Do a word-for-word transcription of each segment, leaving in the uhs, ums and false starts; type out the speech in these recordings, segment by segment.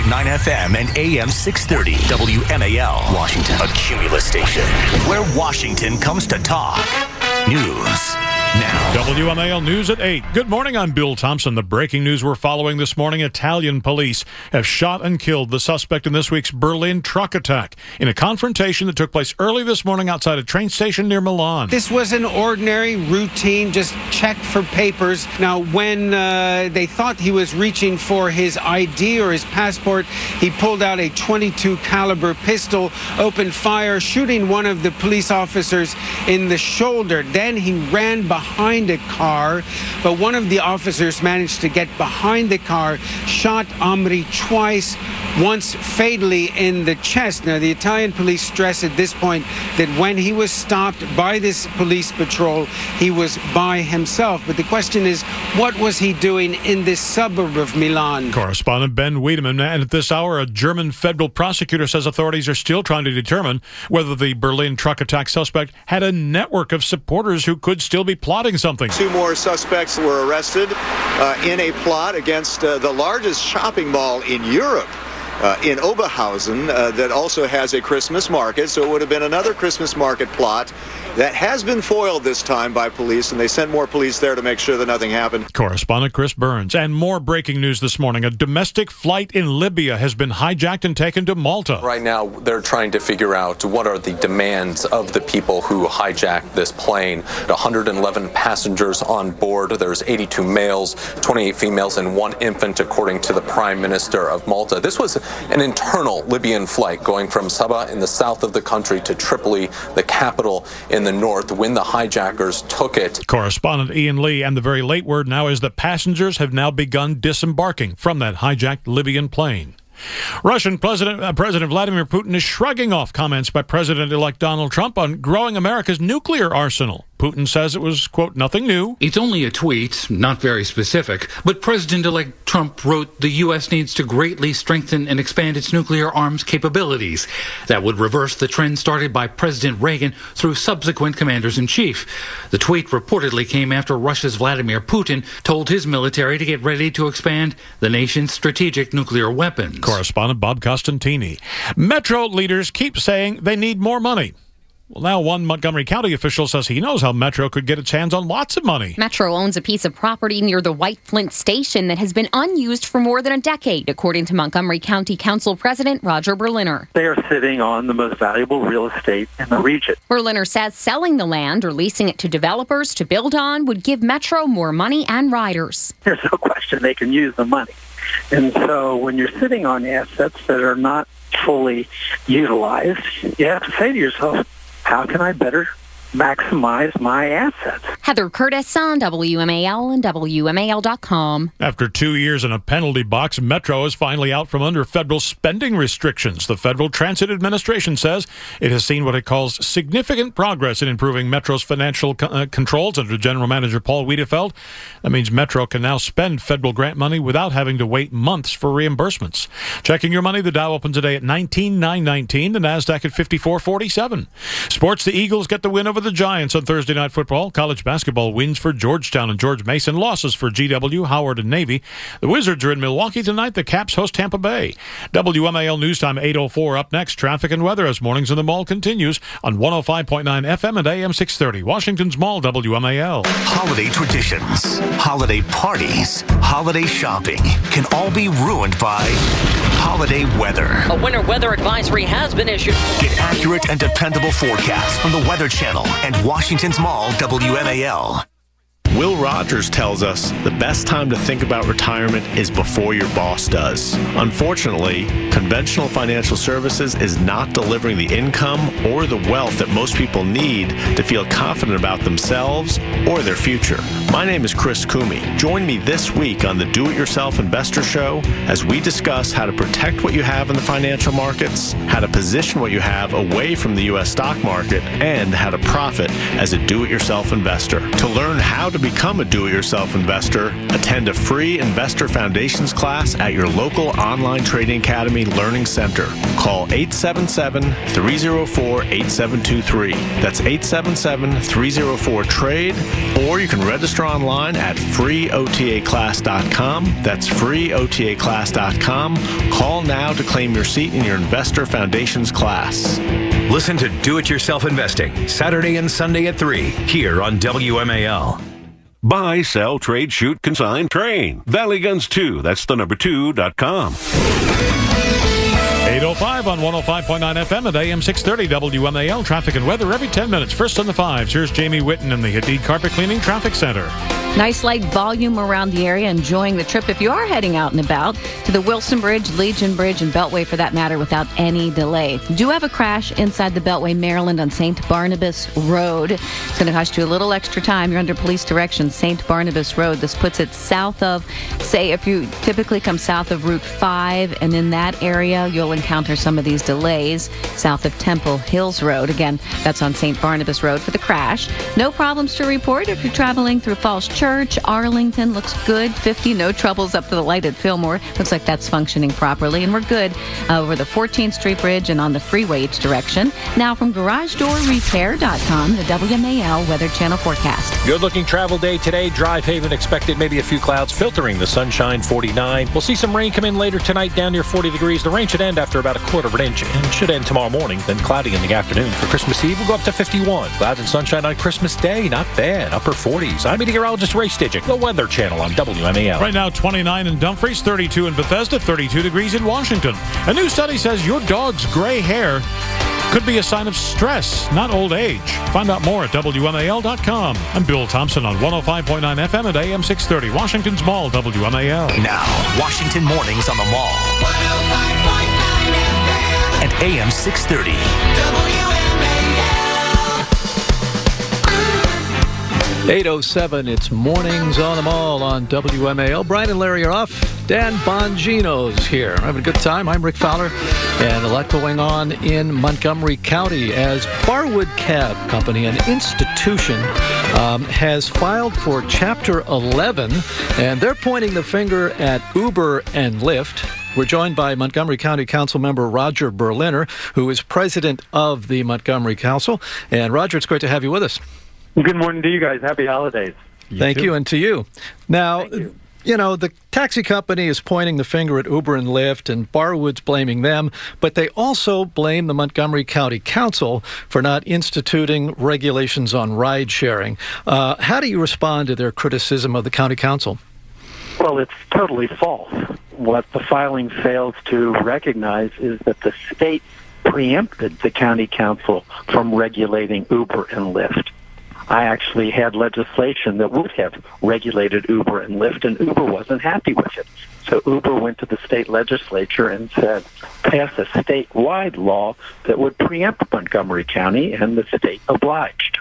point nine F M and A M six thirty W M A L, Washington. A Cumulus station where Washington comes to talk. News now. W M A L News at eight. Good morning, I'm Bill Thompson. The breaking news we're following this morning: Italian police have shot and killed the suspect in this week's Berlin truck attack in a confrontation that took place early this morning outside a train station near Milan. This was an ordinary, routine, just check for papers. Now, when uh, they thought he was reaching for his I D or his passport, he pulled out a twenty-two caliber pistol, opened fire, shooting one of the police officers in the shoulder. Then he ran behind a car, but one of the officers managed to get behind the car, shot Amri twice, once fatally in the chest. Now, the Italian police stress at this point that when he was stopped by this police patrol, he was by himself. But the question is, what was he doing in this suburb of Milan? Correspondent Ben Wiedemann. And at this hour, a German federal prosecutor says authorities are still trying to determine whether the Berlin truck attack suspect had a network of supporters who could still be plotting something. Two more suspects were arrested uh, in a plot against uh, the largest shopping mall in Europe. Uh, in Oberhausen, uh, that also has a Christmas market, so it would have been another Christmas market plot that has been foiled this time by police, and they sent more police there to make sure that nothing happened. Correspondent Chris Burns. And more breaking news this morning. A domestic flight in Libya has been hijacked and taken to Malta. Right now, they're trying to figure out what are the demands of the people who hijacked this plane. one hundred eleven passengers on board. There's eighty-two males, twenty-eight females, and one infant, according to the Prime Minister of Malta. This was an internal Libyan flight going from Sabah in the south of the country to Tripoli, the capital in the north, when the hijackers took it. Correspondent Ian Lee. And the very late word now is that passengers have now begun disembarking from that hijacked Libyan plane. Russian President, uh, President Vladimir Putin is shrugging off comments by President-elect Donald Trump on growing America's nuclear arsenal. Putin says it was, quote, nothing new. It's only a tweet, not very specific, but President-elect Trump wrote the U S needs to greatly strengthen and expand its nuclear arms capabilities. That would reverse the trend started by President Reagan through subsequent commanders-in-chief. The tweet reportedly came after Russia's Vladimir Putin told his military to get ready to expand the nation's strategic nuclear weapons. Correspondent Bob Costantini. Metro leaders keep saying they need more money. Well, now one Montgomery County official says he knows how Metro could get its hands on lots of money. Metro owns a piece of property near the White Flint Station that has been unused for more than a decade, according to Montgomery County Council President Roger Berliner. They are sitting on the most valuable real estate in the region. Berliner says selling the land or leasing it to developers to build on would give Metro more money and riders. There's no question they can use the money. And so when you're sitting on assets that are not fully utilized, you have to say to yourself, how can I better maximize my assets? Heather Curtis on W M A L and W M A L dot com. After two years in a penalty box, Metro is finally out from under federal spending restrictions. The Federal Transit Administration says it has seen what it calls significant progress in improving Metro's financial co- uh, controls under General Manager Paul Wiedefeld. That means Metro can now spend federal grant money without having to wait months for reimbursements. Checking your money, the Dow opens today at nineteen thousand nine hundred nineteen, the NASDAQ at fifty-four forty-seven. Sports, the Eagles get the win over the Giants on Thursday Night Football. College basketball wins for Georgetown and George Mason, losses for G W, Howard, and Navy. The Wizards are in Milwaukee tonight. The Caps host Tampa Bay. W M A L News Time eight oh four. Up next, traffic and weather as Mornings in the Mall continues on one oh five point nine F M and A M six thirty. Washington's Mall, W M A L. Holiday traditions, holiday parties, holiday shopping can all be ruined by holiday weather. A winter weather advisory has been issued. Get accurate and dependable forecasts from the Weather Channel and Washington's Mall, W M A L. Will Rogers tells us the best time to think about retirement is before your boss does. Unfortunately, conventional financial services is not delivering the income or the wealth that most people need to feel confident about themselves or their future. My name is Chris Coomey. Join me this week on the Do-It-Yourself Investor Show as we discuss how to protect what you have in the financial markets, how to position what you have away from the U S stock market, and how to profit as a do-it-yourself investor. To learn how to be become a do-it-yourself investor, attend a free Investor Foundations class at your local online trading academy learning center. Call eight seven seven, three zero four, eight seven two three. That's eight seven seven, three zero four, trade, or you can register online at free O T A class dot com. That's free O T A class dot com. Call now to claim your seat in your Investor Foundations class. Listen to Do It Yourself Investing, Saturday and Sunday at three, here on W M A L. Buy, sell, trade, shoot, consign, train. Valley Guns two, that's the number two dot com. eight oh five on one oh five point nine F M at A M six thirty W M A L. Traffic and weather every ten minutes. First on the fives, here's Jamie Whitten in the Hadid Carpet Cleaning Traffic Center. Nice light volume around the area, enjoying the trip if you are heading out and about to the Wilson Bridge, Legion Bridge, and Beltway for that matter without any delay. Do have a crash inside the Beltway, Maryland on Saint Barnabas Road. It's going to cost you a little extra time. You're under police direction, Saint Barnabas Road. This puts it south of, say, if you typically come south of Route five, and in that area, you'll encounter some of these delays south of Temple Hills Road. Again, that's on Saint Barnabas Road for the crash. No problems to report if you're traveling through Falls Church. Arlington looks good. fifty, no troubles up to the light at Fillmore. Looks like that's functioning properly. And we're good uh, over the fourteenth Street Bridge and on the freeway each direction. Now from garage door repair dot com, the W M A L Weather Channel forecast. Good-looking travel day today. Drive Haven expected maybe a few clouds filtering the sunshine, forty-nine. We'll see some rain come in later tonight down near forty degrees. The rain should end after about a quarter of an inch and should end tomorrow morning, then cloudy in the afternoon. For Christmas Eve, we'll go up to fifty-one. Clouds and sunshine on Christmas Day, not bad. Upper forties. I'm meteorologist Ray Stidgick, the Weather Channel on W M A L. Right now, twenty-nine in Dumfries, thirty-two in Bethesda, thirty-two degrees in Washington. A new study says your dog's gray hair could be a sign of stress, not old age. Find out more at W M A L dot com. I'm Bill Thompson on one oh five point nine F M at A M six thirty. Washington's Mall, W M A L. Now, Washington Mornings on the Mall. one oh five point nine F M. At A M six thirty. W M A L. eight oh seven, it's Mornings on the Mall on W M A L. Brian and Larry are off. Dan Bongino's here. We're having a good time. I'm Rick Fowler, and a lot going on in Montgomery County as Barwood Cab Company, an institution, um, has filed for Chapter eleven, and they're pointing the finger at Uber and Lyft. We're joined by Montgomery County Council member Roger Berliner, who is president of the Montgomery Council. And Roger, it's great to have you with us. Good morning to you guys. Happy holidays. You Thank too. you, and to you. Now, you. you know, the taxi company is pointing the finger at Uber and Lyft, and Barwood's blaming them, but they also blame the Montgomery County Council for not instituting regulations on ride-sharing. Uh, how do you respond to their criticism of the county council? Well, it's totally false. What the filing fails to recognize is that the state preempted the county council from regulating Uber and Lyft. I actually had legislation that would have regulated Uber and Lyft, and Uber wasn't happy with it. So Uber went to the state legislature and said, pass a statewide law that would preempt Montgomery County, and the state obliged.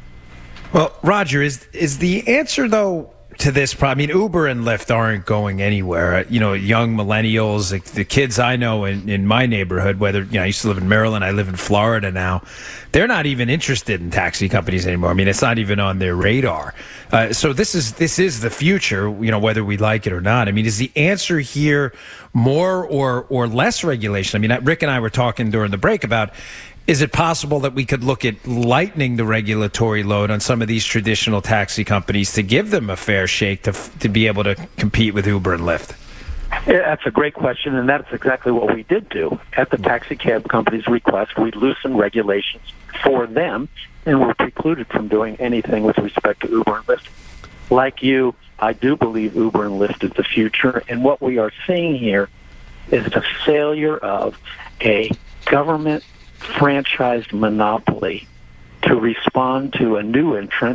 Well, Roger, is is the answer, though, to this problem? I mean, Uber and Lyft aren't going anywhere. You know, young millennials, like the kids I know in, in my neighborhood, whether, you know, I used to live in Maryland, I live in Florida now, they're not even interested in taxi companies anymore. I mean, it's not even on their radar. Uh, so this is this is the future, you know, whether we like it or not. I mean, is the answer here more or or less regulation? I mean, Rick and I were talking during the break about, is it possible that we could look at lightening the regulatory load on some of these traditional taxi companies to give them a fair shake to to be able to compete with Uber and Lyft? Yeah, that's a great question, and that's exactly what we did do. At the taxi cab company's request, we loosened regulations for them, and we're precluded from doing anything with respect to Uber and Lyft. Like you, I do believe Uber and Lyft is the future, and what we are seeing here is the failure of a government franchised monopoly to respond to a new entrant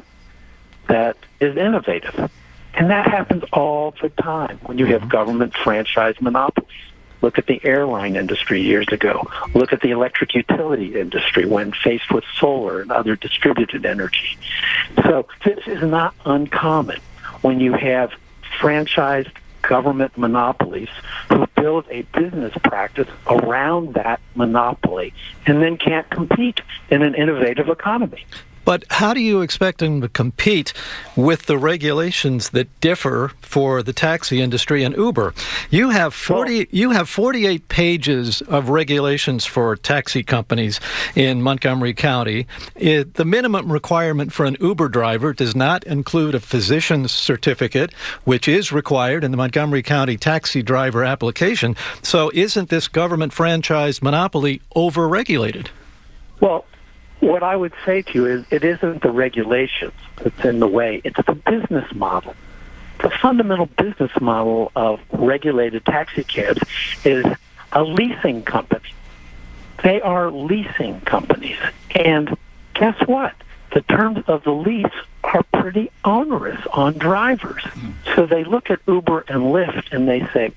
that is innovative. And that happens all the time when you have government franchised monopolies. Look at the airline industry years ago. Look at the electric utility industry when faced with solar and other distributed energy. So this is not uncommon when you have franchised government monopolies who build a business practice around that monopoly and then can't compete in an innovative economy. But how do you expect them to compete with the regulations that differ for the taxi industry and Uber? You have forty. Well, you have forty-eight pages of regulations for taxi companies in Montgomery County. It, the minimum requirement for an Uber driver does not include a physician's certificate, which is required in the Montgomery County taxi driver application. So, isn't this government franchised monopoly overregulated? Well, what I would say to you is it isn't the regulations that's in the way. It's the business model. The fundamental business model of regulated taxi cabs is a leasing company. They are leasing companies. And guess what? The terms of the lease are pretty onerous on drivers. So they look at Uber and Lyft and they say,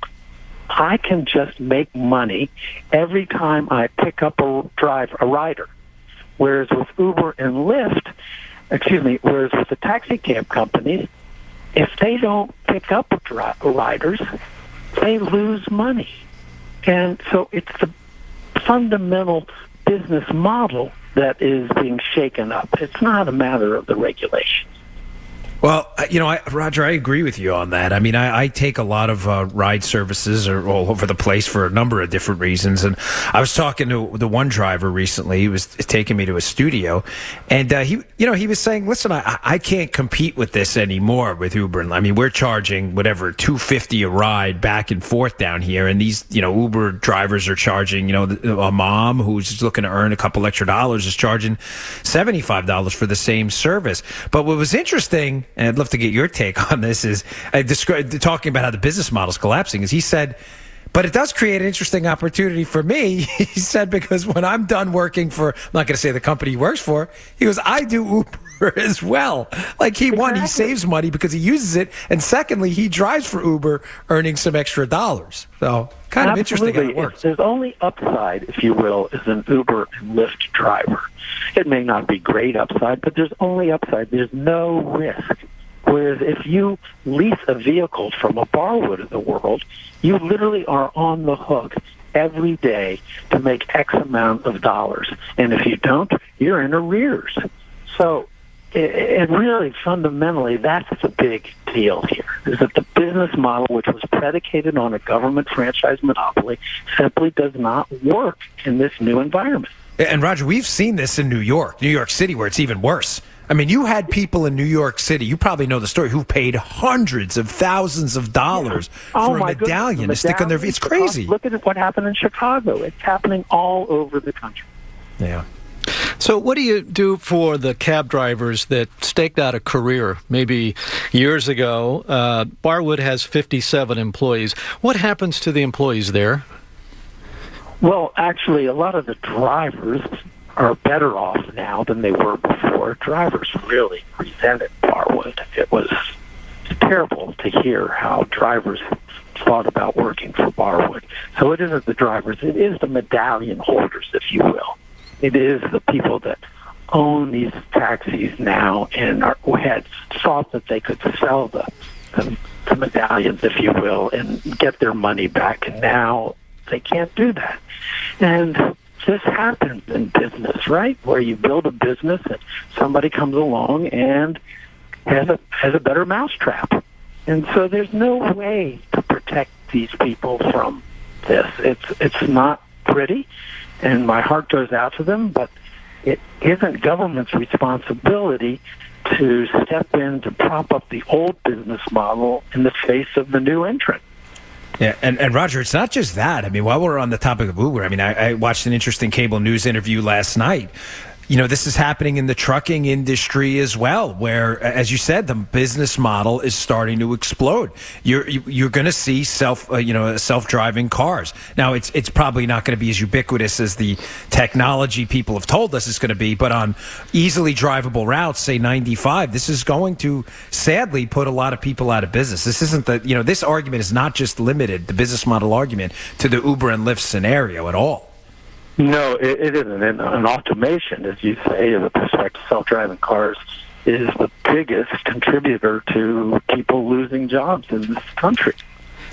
I can just make money every time I pick up a driver, a rider. Whereas with Uber and Lyft, excuse me, whereas with the taxi cab companies, if they don't pick up dri- riders, they lose money. And so it's the fundamental business model that is being shaken up. It's not a matter of the regulations. Well, you know, I, Roger, I agree with you on that. I mean, I, I take a lot of uh, ride services are all over the place for a number of different reasons. And I was talking to the one driver recently. He was taking me to a studio, and uh, he, you know, he was saying, "Listen, I, I can't compete with this anymore with Uber. I mean, we're charging whatever two fifty a ride back and forth down here, and these, you know, Uber drivers are charging, you know, a mom who's just looking to earn a couple extra dollars is charging seventy five dollars for the same service." But what was interesting, and I'd love to get your take on this, is uh, descri- talking about how the business model is collapsing, is he said, but it does create an interesting opportunity for me. He said, because when I'm done working for, I'm not going to say the company he works for, he goes, I do Uber as well. Like, he, exactly. One, he saves money because he uses it, and secondly, he drives for Uber, earning some extra dollars. So, kind of Absolutely. interesting how it works. There's only upside, if you will, as an Uber and Lyft driver. It may not be great upside, but there's only upside. There's no risk. Whereas if you lease a vehicle from a Barwood of the world, you literally are on the hook every day to make X amount of dollars. And if you don't, you're in arrears. So it, it really fundamentally, that's the big deal here, is that the business model, which was predicated on a government franchise monopoly, simply does not work in this new environment. And Roger, we've seen this in New York, New York City, where it's even worse. I mean, you had people in New York City, you probably know the story, who paid hundreds of thousands of dollars yeah. oh, for a medallion to stick on their feet. It's crazy. Look at what happened in Chicago. It's happening all over the country. Yeah. So what do you do for the cab drivers that staked out a career maybe years ago? Uh, Barwood has fifty-seven employees. What happens to the employees there? Well, actually, a lot of the drivers are better off now than they were before. Drivers really resented Barwood. It was terrible to hear how drivers thought about working for Barwood. So it isn't the drivers. It is the medallion holders, if you will. It is the people that own these taxis now and are, had thought that they could sell the, the, the medallions, if you will, and get their money back. And now they can't do that. And this happens in business, right? Where you build a business and somebody comes along and has a has a better mousetrap. And so there's no way to protect these people from this. It's it's not pretty, and my heart goes out to them, but it isn't government's responsibility to step in to prop up the old business model in the face of the new entrant. Yeah, and, and Roger, it's not just that. I mean, while we're on the topic of Uber, I mean, I, I watched an interesting cable news interview last night. You know, this is happening in the trucking industry as well, where, as you said, the business model is starting to explode. You're you're going to see self, uh, you know, self-driving cars. Now, it's it's probably not going to be as ubiquitous as the technology people have told us it's going to be, but on easily drivable routes, say ninety-five, this is going to sadly put a lot of people out of business. This isn't the, you know, this argument is not just limited, the business model argument, to the Uber and Lyft scenario at all. No, it, it isn't. And an automation, as you say, with respect to self-driving cars, is the biggest contributor to people losing jobs in this country.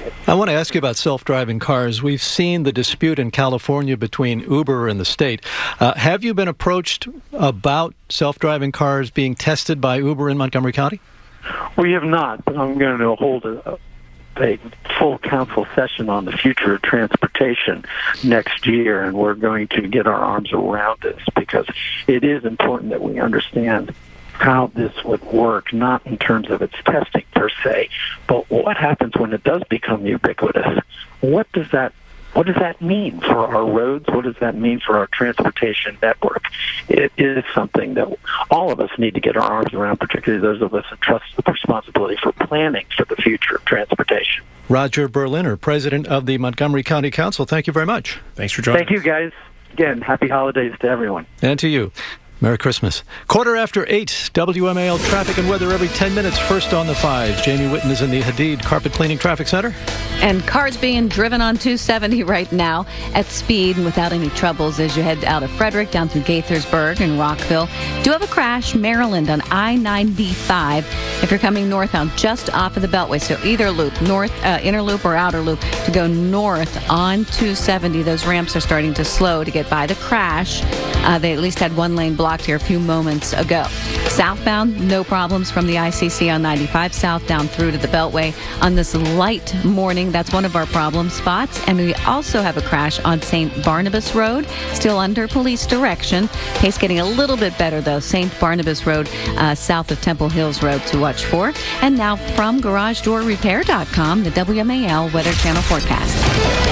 I want to ask you about self-driving cars. We've seen the dispute in California between Uber and the state. Uh, have you been approached about self-driving cars being tested by Uber in Montgomery County? We have not, but I'm going to hold a, a full council session on the future of transportation next year, and we're going to get our arms around this because it is important that we understand how this would work, not in terms of its testing per se, but what happens when it does become ubiquitous? What does that What does that mean for our roads? What does that mean for our transportation network? It is something that all of us need to get our arms around, particularly those of us that trust the responsibility for planning for the future of transportation. Roger Berliner, president of the Montgomery County Council, thank you very much. Thanks for joining Thank you, guys. Again, happy holidays to everyone. And to you. Merry Christmas. Quarter after eight, W M A L traffic and weather every ten minutes. First on the five. Jamie Whitten is in the Hadid Carpet Cleaning Traffic Center. And cars being driven on two seventy right now at speed and without any troubles as you head out of Frederick down through Gaithersburg and Rockville. Do have a crash, Maryland on I ninety-five. If you're coming northbound, just off of the Beltway, so either loop, north, uh, inner loop or outer loop, to go north on two seventy. Those ramps are starting to slow to get by the crash. Uh, they at least had one lane blocked here a few moments ago. Southbound, no problems from the I C C on ninety-five south down through to the Beltway on this light morning. That's one of our problem spots. And we also have a crash on Saint Barnabas Road, still under police direction. Pace getting a little bit better, though. Saint Barnabas Road, uh, south of Temple Hills Road to watch for. And now from Garage Door Repair dot com, the W M A L Weather Channel forecast.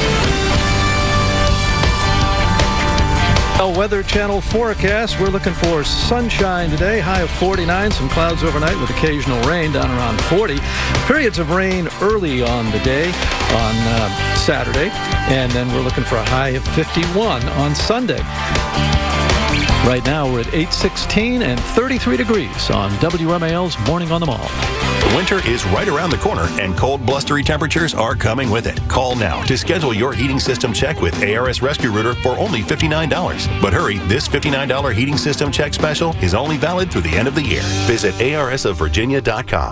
Weather Channel forecast. We're looking for sunshine today. High of forty-nine. Some clouds overnight with occasional rain down around forty. Periods of rain early on the day on uh, Saturday. And then we're looking for a high of fifty-one on Sunday. Right now we're at eight sixteen and thirty-three degrees on W M A L's Morning on the Mall. Winter is right around the corner, and cold, blustery temperatures are coming with it. Call now to schedule your heating system check with A R S Rescue Rooter for only fifty-nine dollars. But hurry, this fifty-nine dollars heating system check special is only valid through the end of the year. Visit A R S of Virginia dot com.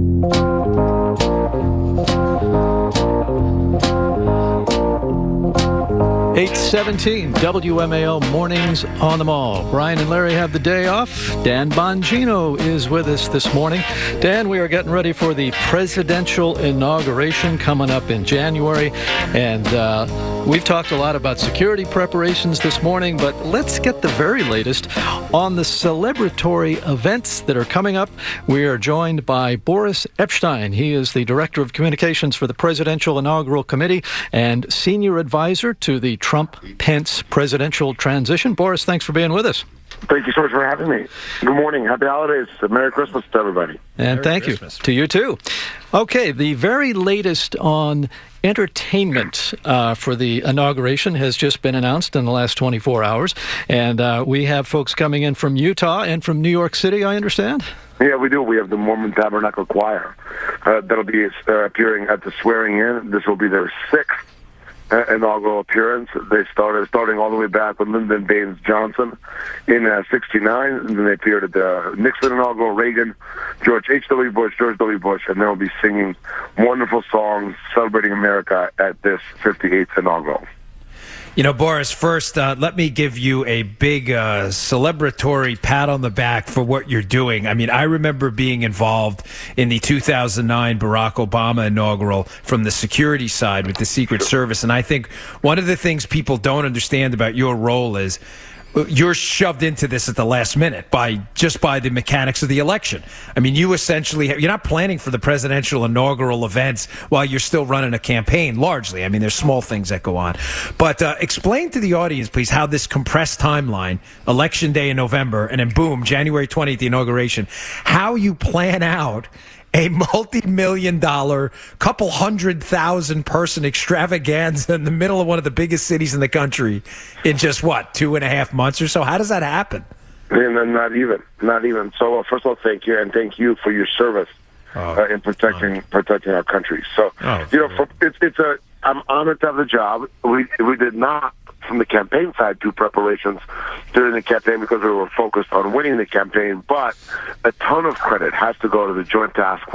eight seventeen W M A L Mornings on the Mall. Brian and Larry have the day off. Dan Bongino is with us this morning. Dan, we are getting ready for the presidential inauguration coming up in January. And uh, we've talked a lot about security preparations this morning, but let's get the very latest on the celebratory events that are coming up. We are joined by Boris Epshteyn. He is the Director of Communications for the Presidential Inaugural Committee and Senior Advisor to the Trump-Pence presidential transition. Boris, thanks for being with us. Thank you so much for having me. Good morning. Happy holidays. Merry Christmas to everybody. And Merry thank Christmas. you. To you, too. Okay, the very latest on entertainment uh, for the inauguration has just been announced in the last twenty-four hours. And uh, we have folks coming in from Utah and from New York City, I understand? Yeah, we do. We have the Mormon Tabernacle Choir. Uh, that'll be uh, appearing at the swearing-in. This will be their sixth Uh, inaugural appearance. They started starting all the way back with Lyndon Baines Johnson in uh, sixty-nine, and then they appeared at the Nixon inaugural, Reagan, George H W. Bush, George W. Bush, and they'll be singing wonderful songs celebrating America at this fifty-eighth inaugural. You know, Boris, first, uh, let me give you a big uh, celebratory pat on the back for what you're doing. I mean, I remember being involved in the two thousand nine Barack Obama inaugural from the security side with the Secret Service. And I think one of the things people don't understand about your role is you're shoved into this at the last minute by just by the mechanics of the election. I mean, you essentially have, you're not planning for the presidential inaugural events while you're still running a campaign, largely. I mean, there's small things that go on. But uh, explain to the audience, please, how this compressed timeline, election day in November, and then boom, January twentieth, the inauguration, how you plan out a multi-million dollar, couple hundred thousand person extravaganza in the middle of one of the biggest cities in the country in just, what, two and a half months or so? How does that happen? And then not even, not even. So, uh, first of all, thank you, and thank you for your service oh, uh, in protecting oh. protecting our country. So, oh, you know, for, it's it's a. I'm honored to have the job. We we did not, from the campaign side, do preparations during the campaign because we were focused on winning the campaign. But a ton of credit has to go to the Joint Task Force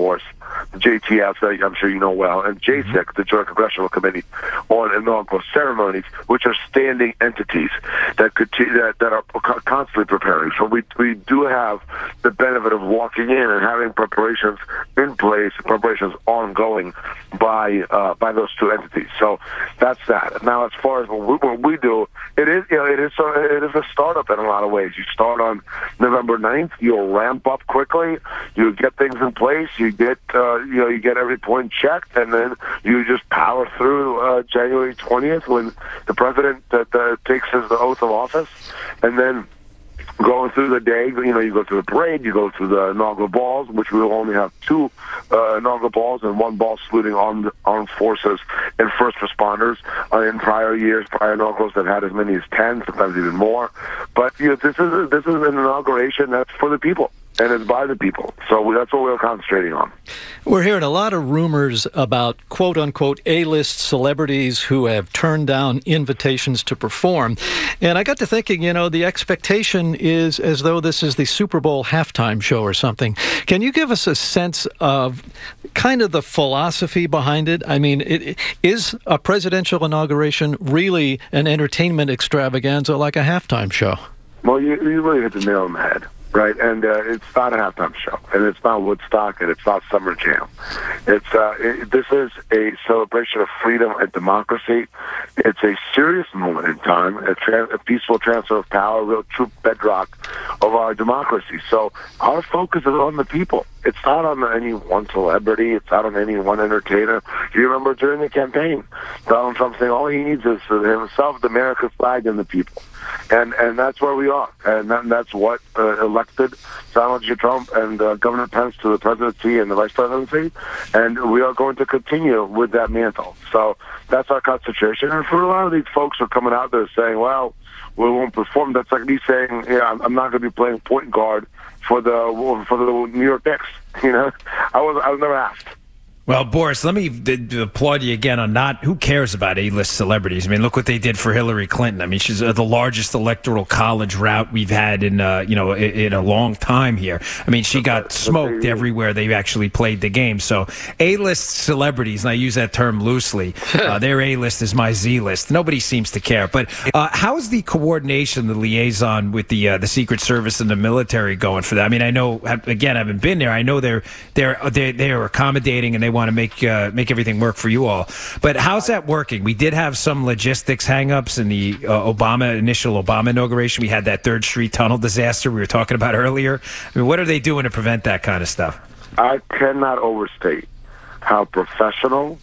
the J T F, that I'm sure you know well, and J S I C, mm-hmm. the Joint Congressional Committee on Inaugural Ceremonies, which are standing entities that could t- that, that are constantly preparing. So we we do have the benefit of walking in and having preparations in place, preparations ongoing by uh, by those two entities. So that's that. Now, as far as what we, what we do, it is you know it is a, it is a startup in a lot of ways. You start on November ninth, you'll ramp up quickly, you get things in place, you get uh, you know you get every point checked, and then you just power through uh, January twentieth when the president uh, uh, takes his oath of office, and then going through the day, you know, you go through the parade, you go through the inaugural balls, which we will only have two uh, inaugural balls and one ball saluting armed, armed forces and first responders. Uh, in prior years, prior inaugurals that had as many as ten, sometimes even more. But you know, this is this is an inauguration that's for the people. And it's by the people. So that's what we're concentrating on. We're hearing a lot of rumors about quote-unquote A-list celebrities who have turned down invitations to perform. And I got to thinking, you know, the expectation is as though this is the Super Bowl halftime show or something. Can you give us a sense of kind of the philosophy behind it? I mean, it, is a presidential inauguration really an entertainment extravaganza like a halftime show? Well, you, you really hit the nail on the head. Right, and uh, it's not a halftime show, and it's not Woodstock, and it's not Summer Jam. It's uh, it, this is a celebration of freedom and democracy. It's a serious moment in time, a, tra- a peaceful transfer of power, a real true bedrock of our democracy. So our focus is on the people. It's not on any one celebrity. It's not on any one entertainer. You remember during the campaign, Donald Trump saying all he needs is for himself, the American flag, and the people. And and that's where we are. And that, that's what uh, elected Donald J. Trump and uh, Governor Pence to the presidency and the vice presidency. And we are going to continue with that mantle. So that's our concentration. And for a lot of these folks who are coming out there saying, well, we won't perform, that's like me saying, yeah, I'm, I'm not going to be playing point guard for the for the New York Knicks. You know, I was I was never asked. Well, Boris, let me d- d- applaud you again on not, who cares about A-list celebrities? I mean, look what they did for Hillary Clinton. I mean, she's uh, the largest electoral college route we've had in, uh, you know, in, in a long time here. I mean, she got smoked everywhere they actually played the game. So A-list celebrities, and I use that term loosely, uh, their A-list is my Z-list. Nobody seems to care. But uh, how's the coordination, the liaison with the uh, the Secret Service and the military going for that? I mean, I know, again, I haven't been there. I know they're, they're, they're, they're accommodating and they want to make uh, make everything work for you all. But how's that working? We did have some logistics hangups in the uh, Obama initial Obama inauguration. We had that Third Street tunnel disaster we were talking about earlier. I mean, what are they doing to prevent that kind of stuff? I cannot overstate how professional,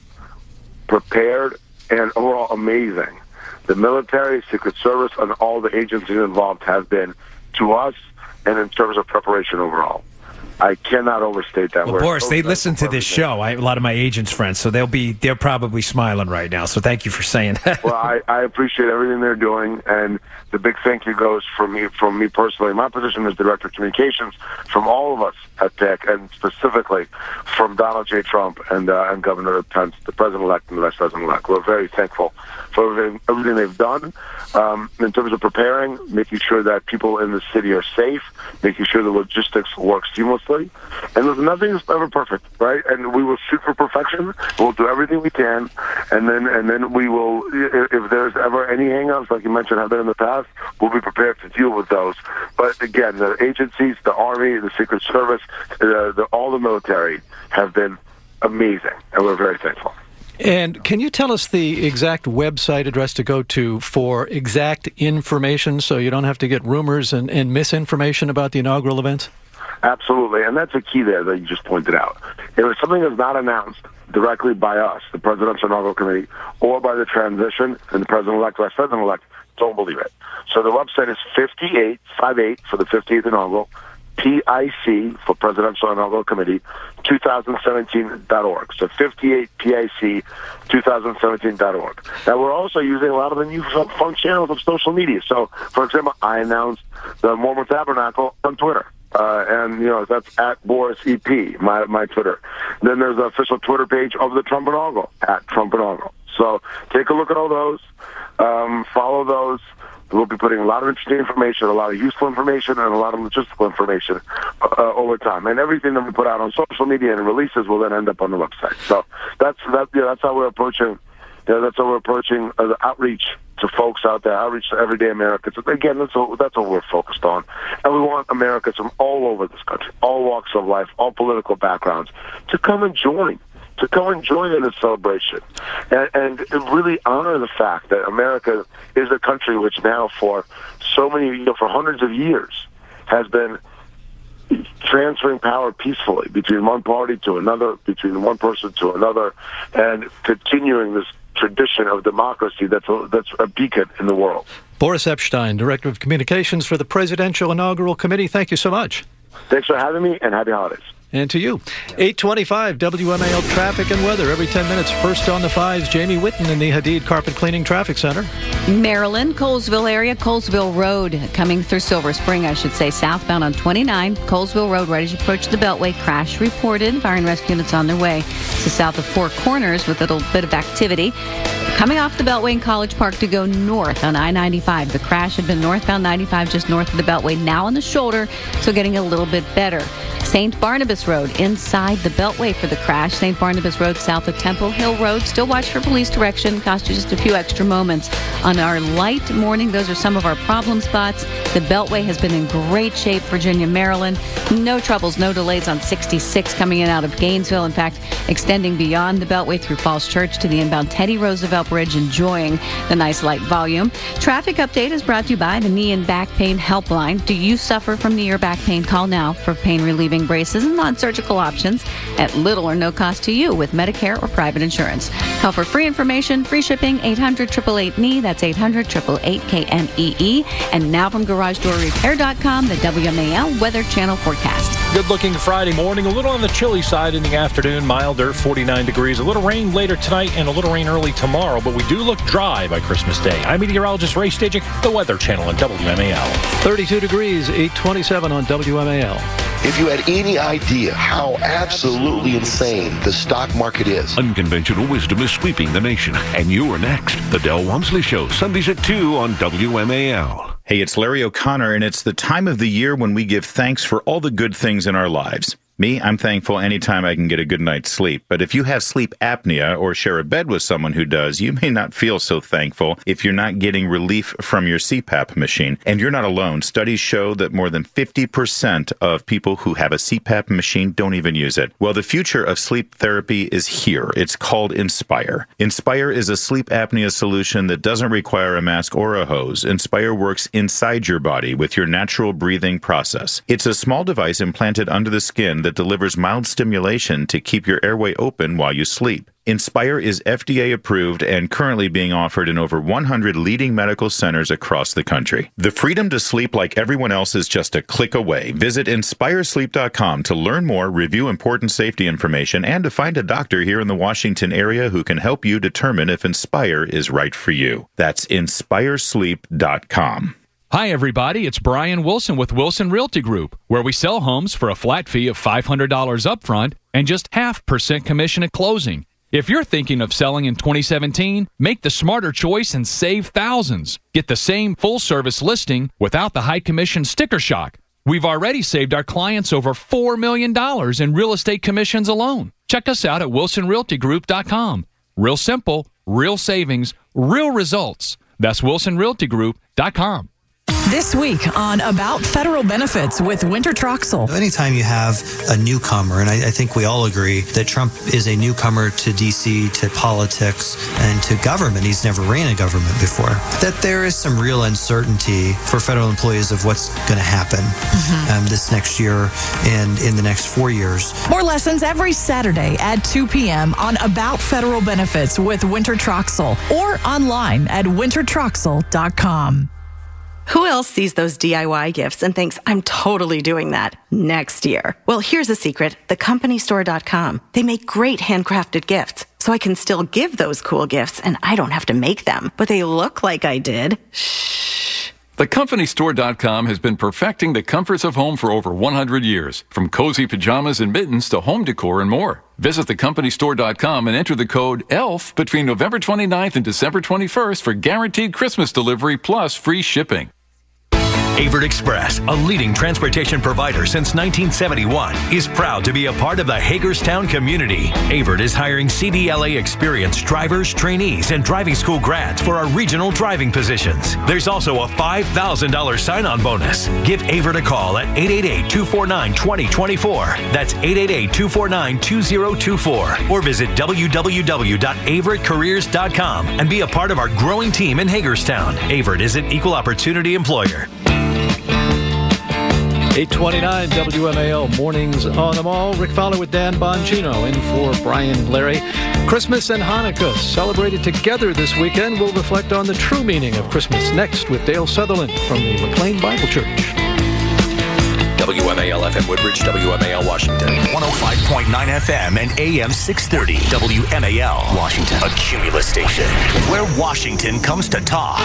prepared, and overall amazing the military, Secret Service, and all the agencies involved have been to us and in terms of preparation overall. I cannot overstate that. Well, word. Boris, they listen to this show. I, a lot of my agents' friends, so they'll be they're probably smiling right now. So thank you for saying that. Well, I, I appreciate everything they're doing, and the big thank you goes from me from me personally. My position as director of communications, from all of us at T E C, and specifically from Donald J. Trump and uh, and Governor Pence, the president-elect and the vice president-elect. We're very thankful for everything, everything they've done um, in terms of preparing, making sure that people in the city are safe, making sure the logistics work seamlessly. And listen, nothing is ever perfect, right? And we will shoot for perfection. We'll do everything we can, and then and then we will. If there's ever any hang-ups, like you mentioned, have been in the past, we'll be prepared to deal with those. But again, the agencies, the Army, the Secret Service, the, the, all the military have been amazing, and we're very thankful. And can you tell us the exact website address to go to for exact information so you don't have to get rumors and, and misinformation about the inaugural events? Absolutely, and that's a key there that you just pointed out. If something is not announced directly by us, the Presidential Inaugural Committee, or by the transition and the President-elect, Vice President-elect, don't believe it. So the website is fifty-eight fifty-eight for the fiftieth inaugural, P I C for Presidential Inaugural Committee, twenty seventeen dot org. So fifty-eight P I C twenty seventeen dot org. Now, we're also using a lot of the new fun channels of social media. So, for example, I announced the Mormon Tabernacle on Twitter. Uh, and, you know, that's at Boris E P, my, my Twitter. Then there's the official Twitter page of the Trump Inaugural, at Trump Inaugural. So take a look at all those. Um, follow those. We'll be putting a lot of interesting information, a lot of useful information, and a lot of logistical information uh, over time. And everything that we put out on social media and releases will then end up on the website. So that's that. Yeah, that's how we're approaching. Yeah, that's how we're approaching uh, the outreach to folks out there, outreach to everyday Americans. Again, that's what, that's what we're focused on. And we want Americans from all over this country, all walks of life, all political backgrounds, to come and join, to come and join in this celebration. And, and really honor the fact that America is a country which now for so many, you know, for hundreds of years has been transferring power peacefully between one party to another, between one person to another, and continuing this tradition of democracy that's a, that's a beacon in the world. Boris Epstein, Director of Communications for the Presidential Inaugural Committee, thank you so much. Thanks for having me, and happy holidays. And to you. eight twenty-five W M A L traffic and weather every ten minutes. First on the fives, Jamie Whitten in the Hadid Carpet Cleaning Traffic Center. Maryland, Colesville area, Colesville Road, coming through Silver Spring, I should say, southbound on twenty-nine. Colesville Road, right as you approach the Beltway, crash reported. Fire and rescue units on their way to south of Four Corners with a little bit of activity. Coming off the Beltway in College Park to go north on I ninety-five. The crash had been northbound ninety-five, just north of the Beltway, now on the shoulder, so getting a little bit better. Saint Barnabas Road, inside the Beltway for the crash. Saint Barnabas Road, south of Temple Hill Road. Still watch for police direction. Cost you just a few extra moments. On our light morning, those are some of our problem spots. The Beltway has been in great shape, Virginia, Maryland. No troubles, no delays on sixty-six coming in out of Gainesville. In fact, extending beyond the Beltway through Falls Church to the inbound Teddy Roosevelt Bridge, enjoying the nice light volume. Traffic update is brought to you by the Knee and Back Pain Helpline. Do you suffer from knee or back pain? Call now for pain relieving braces and non-surgical options at little or no cost to you with Medicare or private insurance. Call for free information, free shipping, eight hundred, eight eight eight, K N E E. That's eight hundred, eight eight eight, K N E E. And now from Garage Door Repair dot com, the W M A L Weather Channel forecast. Good-looking Friday morning, a little on the chilly side in the afternoon, milder, forty-nine degrees. A little rain later tonight and a little rain early tomorrow, but we do look dry by Christmas Day. I'm meteorologist Ray Staging, the Weather Channel on W M A L. thirty-two degrees, eight twenty-seven on W M A L. If you had any idea how absolutely insane the stock market is. Unconventional wisdom is sweeping the nation. And you're next. The Del Walmsley Show, Sundays at two on W M A L. Hey, it's Larry O'Connor, and it's the time of the year when we give thanks for all the good things in our lives. Me, I'm thankful anytime I can get a good night's sleep. But if you have sleep apnea or share a bed with someone who does, you may not feel so thankful if you're not getting relief from your C PAP machine. And you're not alone. Studies show that more than fifty percent of people who have a C PAP machine don't even use it. Well, the future of sleep therapy is here. It's called Inspire. Inspire is a sleep apnea solution that doesn't require a mask or a hose. Inspire works inside your body with your natural breathing process. It's a small device implanted under the skin that delivers mild stimulation to keep your airway open while you sleep. Inspire is F D A approved and currently being offered in over one hundred leading medical centers across the country. The freedom to sleep like everyone else is just a click away. Visit inspire sleep dot com to learn more, review important safety information, and to find a doctor here in the Washington area who can help you determine if Inspire is right for you. That's inspire sleep dot com. Hi, everybody. It's Brian Wilson with Wilson Realty Group, where we sell homes for a flat fee of five hundred dollars upfront and just half percent commission at closing. If you're thinking of selling in twenty seventeen, make the smarter choice and save thousands. Get the same full-service listing without the high commission sticker shock. We've already saved our clients over four million dollars in real estate commissions alone. Check us out at wilson realty group dot com. Real simple, real savings, real results. That's wilson realty group dot com. This week on About Federal Benefits with Winter Troxel. Anytime you have a newcomer, and I, I think we all agree that Trump is a newcomer to D C, to politics, and to government. He's never ran a government before. That there is some real uncertainty for federal employees of what's going to happen mm-hmm. um, this next year and in the next four years. More lessons every Saturday at two p.m. on About Federal Benefits with Winter Troxel or online at winter troxel dot com. Who else sees those D I Y gifts and thinks, I'm totally doing that next year? Well, here's a secret. the company store dot com. They make great handcrafted gifts, so I can still give those cool gifts and I don't have to make them. But they look like I did. Shh. The company store dot com has been perfecting the comforts of home for over one hundred years, from cozy pajamas and mittens to home decor and more. Visit the company store dot com and enter the code E L F between November twenty-ninth and December twenty-first for guaranteed Christmas delivery plus free shipping. Avert Express, a leading transportation provider since nineteen seventy-one, is proud to be a part of the Hagerstown community. Avert is hiring C D L A experienced drivers, trainees, and driving school grads for our regional driving positions. There's also a five thousand dollars sign-on bonus. Give Avert a call at eight eight eight, two four nine, two zero two four. That's eight eight eight, two four nine, two zero two four. Or visit w w w dot avert careers dot com and be a part of our growing team in Hagerstown. Avert is an equal opportunity employer. eight twenty-nine W M A L Mornings on the Mall. Rick Fowler with Dan Bongino in for Brian Larry. Christmas and Hanukkah celebrated together this weekend. We'll reflect on the true meaning of Christmas next with Dale Sutherland from the McLean Bible Church. W M A L F M Woodbridge, W M A L Washington. one oh five point nine F M and A M six thirty. W M A L Washington. A Cumulus station where Washington comes to talk.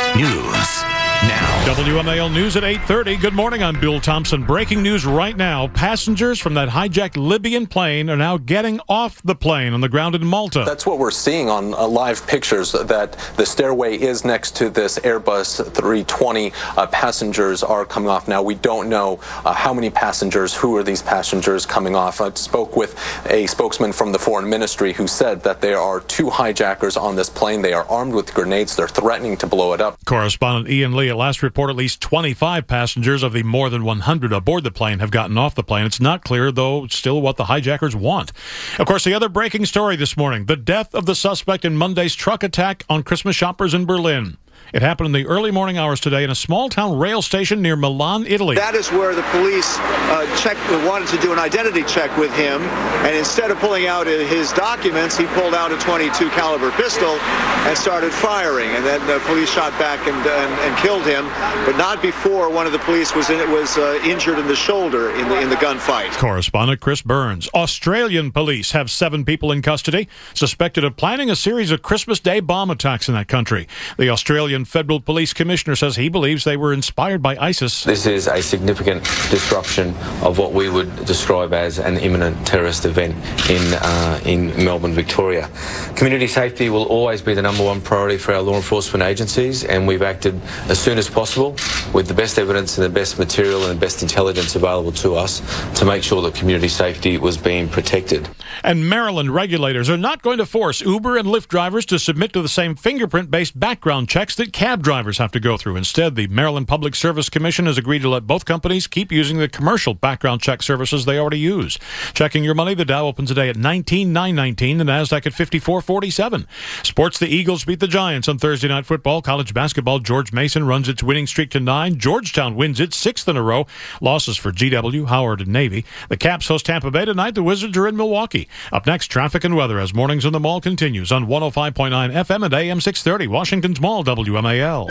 News now. W M A L News at eight thirty. Good morning, I'm Bill Thompson. Breaking news right now. Passengers from that hijacked Libyan plane are now getting off the plane on the ground in Malta. That's what we're seeing on uh, live pictures, that the stairway is next to this Airbus three twenty. Uh, passengers are coming off now. We don't know uh, how many passengers, who are these passengers coming off. I spoke with a spokesman from the foreign ministry who said that there are two hijackers on this plane. They are armed with grenades. They're threatening to blow it up. Correspondent Ian Lee at last report, at least twenty-five passengers of the more than one hundred aboard the plane have gotten off the plane. It's not clear, though, still what the hijackers want. Of course, the other breaking story this morning, the death of the suspect in Monday's truck attack on Christmas shoppers in Berlin. It happened in the early morning hours today in a small-town rail station near Milan, Italy. That is where the police uh, checked, wanted to do an identity check with him, and instead of pulling out his documents, he pulled out a twenty-two caliber pistol and started firing. And then the police shot back and, and, and killed him, but not before one of the police was in, was uh, injured in the shoulder in the in the gunfight. Correspondent Chris Burns. Australian police have seven people in custody suspected of planning a series of Christmas Day bomb attacks in that country. The Australian Federal Police Commissioner says he believes they were inspired by ISIS. This is a significant disruption of what we would describe as an imminent terrorist event in uh, in Melbourne, Victoria. Community safety will always be the number one priority for our law enforcement agencies, and we've acted as soon as possible with the best evidence and the best material and the best intelligence available to us to make sure that community safety was being protected. And Maryland regulators are not going to force Uber and Lyft drivers to submit to the same fingerprint-based background checks that cab drivers have to go through. Instead, the Maryland Public Service Commission has agreed to let both companies keep using the commercial background check services they already use. Checking your money, the Dow opens today at nineteen thousand nine hundred nineteen, the NASDAQ at fifty-four forty-seven. Sports, the Eagles beat the Giants on Thursday Night Football. College basketball, George Mason runs its winning streak to nine. Georgetown wins its sixth in a row. Losses for G W, Howard, and Navy. The Caps host Tampa Bay tonight. The Wizards are in Milwaukee. Up next, traffic and weather as Mornings on the Mall continues on one oh five point nine F M and A M six thirty. Washington's Mall, W M A L.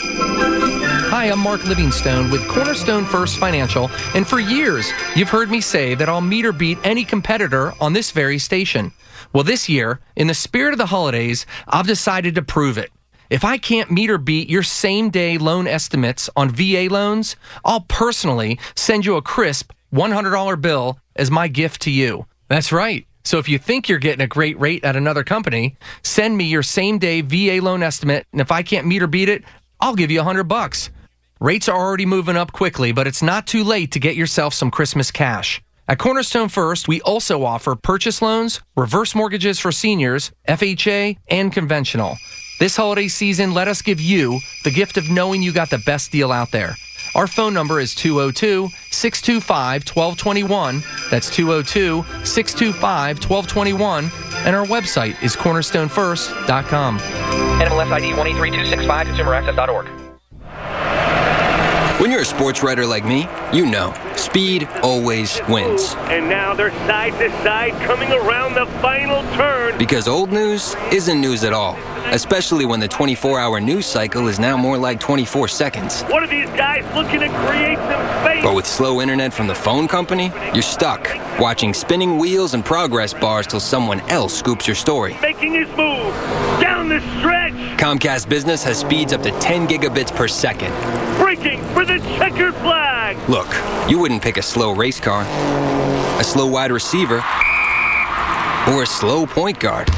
Hi, I'm Mark Livingstone with Cornerstone First Financial, and for years, you've heard me say that I'll meet or beat any competitor on this very station. Well, this year, in the spirit of the holidays, I've decided to prove it. If I can't meet or beat your same-day loan estimates on V A loans, I'll personally send you a crisp one hundred dollar bill as my gift to you. That's right. So if you think you're getting a great rate at another company, send me your same-day V A loan estimate, and if I can't meet or beat it, I'll give you a hundred bucks. Rates are already moving up quickly, but it's not too late to get yourself some Christmas cash. At Cornerstone First, we also offer purchase loans, reverse mortgages for seniors, F H A, and conventional. This holiday season, let us give you the gift of knowing you got the best deal out there. Our phone number is two oh two, six two five, one two two one. That's two oh two, six two five, one two two one. And our website is cornerstone first dot com. N M L S I D one eight three two six five, consumer access dot org. When you're a sports writer like me, you know, speed always wins. And now they're side to side coming around the final turn. Because old news isn't news at all, especially when the twenty-four hour news cycle is now more like twenty-four seconds. What are these guys looking to create some space? But with slow internet from the phone company, you're stuck watching spinning wheels and progress bars till someone else scoops your story. Making his move down the stretch. Comcast Business has speeds up to ten gigabits per second. Breaking for the checkered flag! Look, you wouldn't pick a slow race car, a slow wide receiver, or a slow point guard.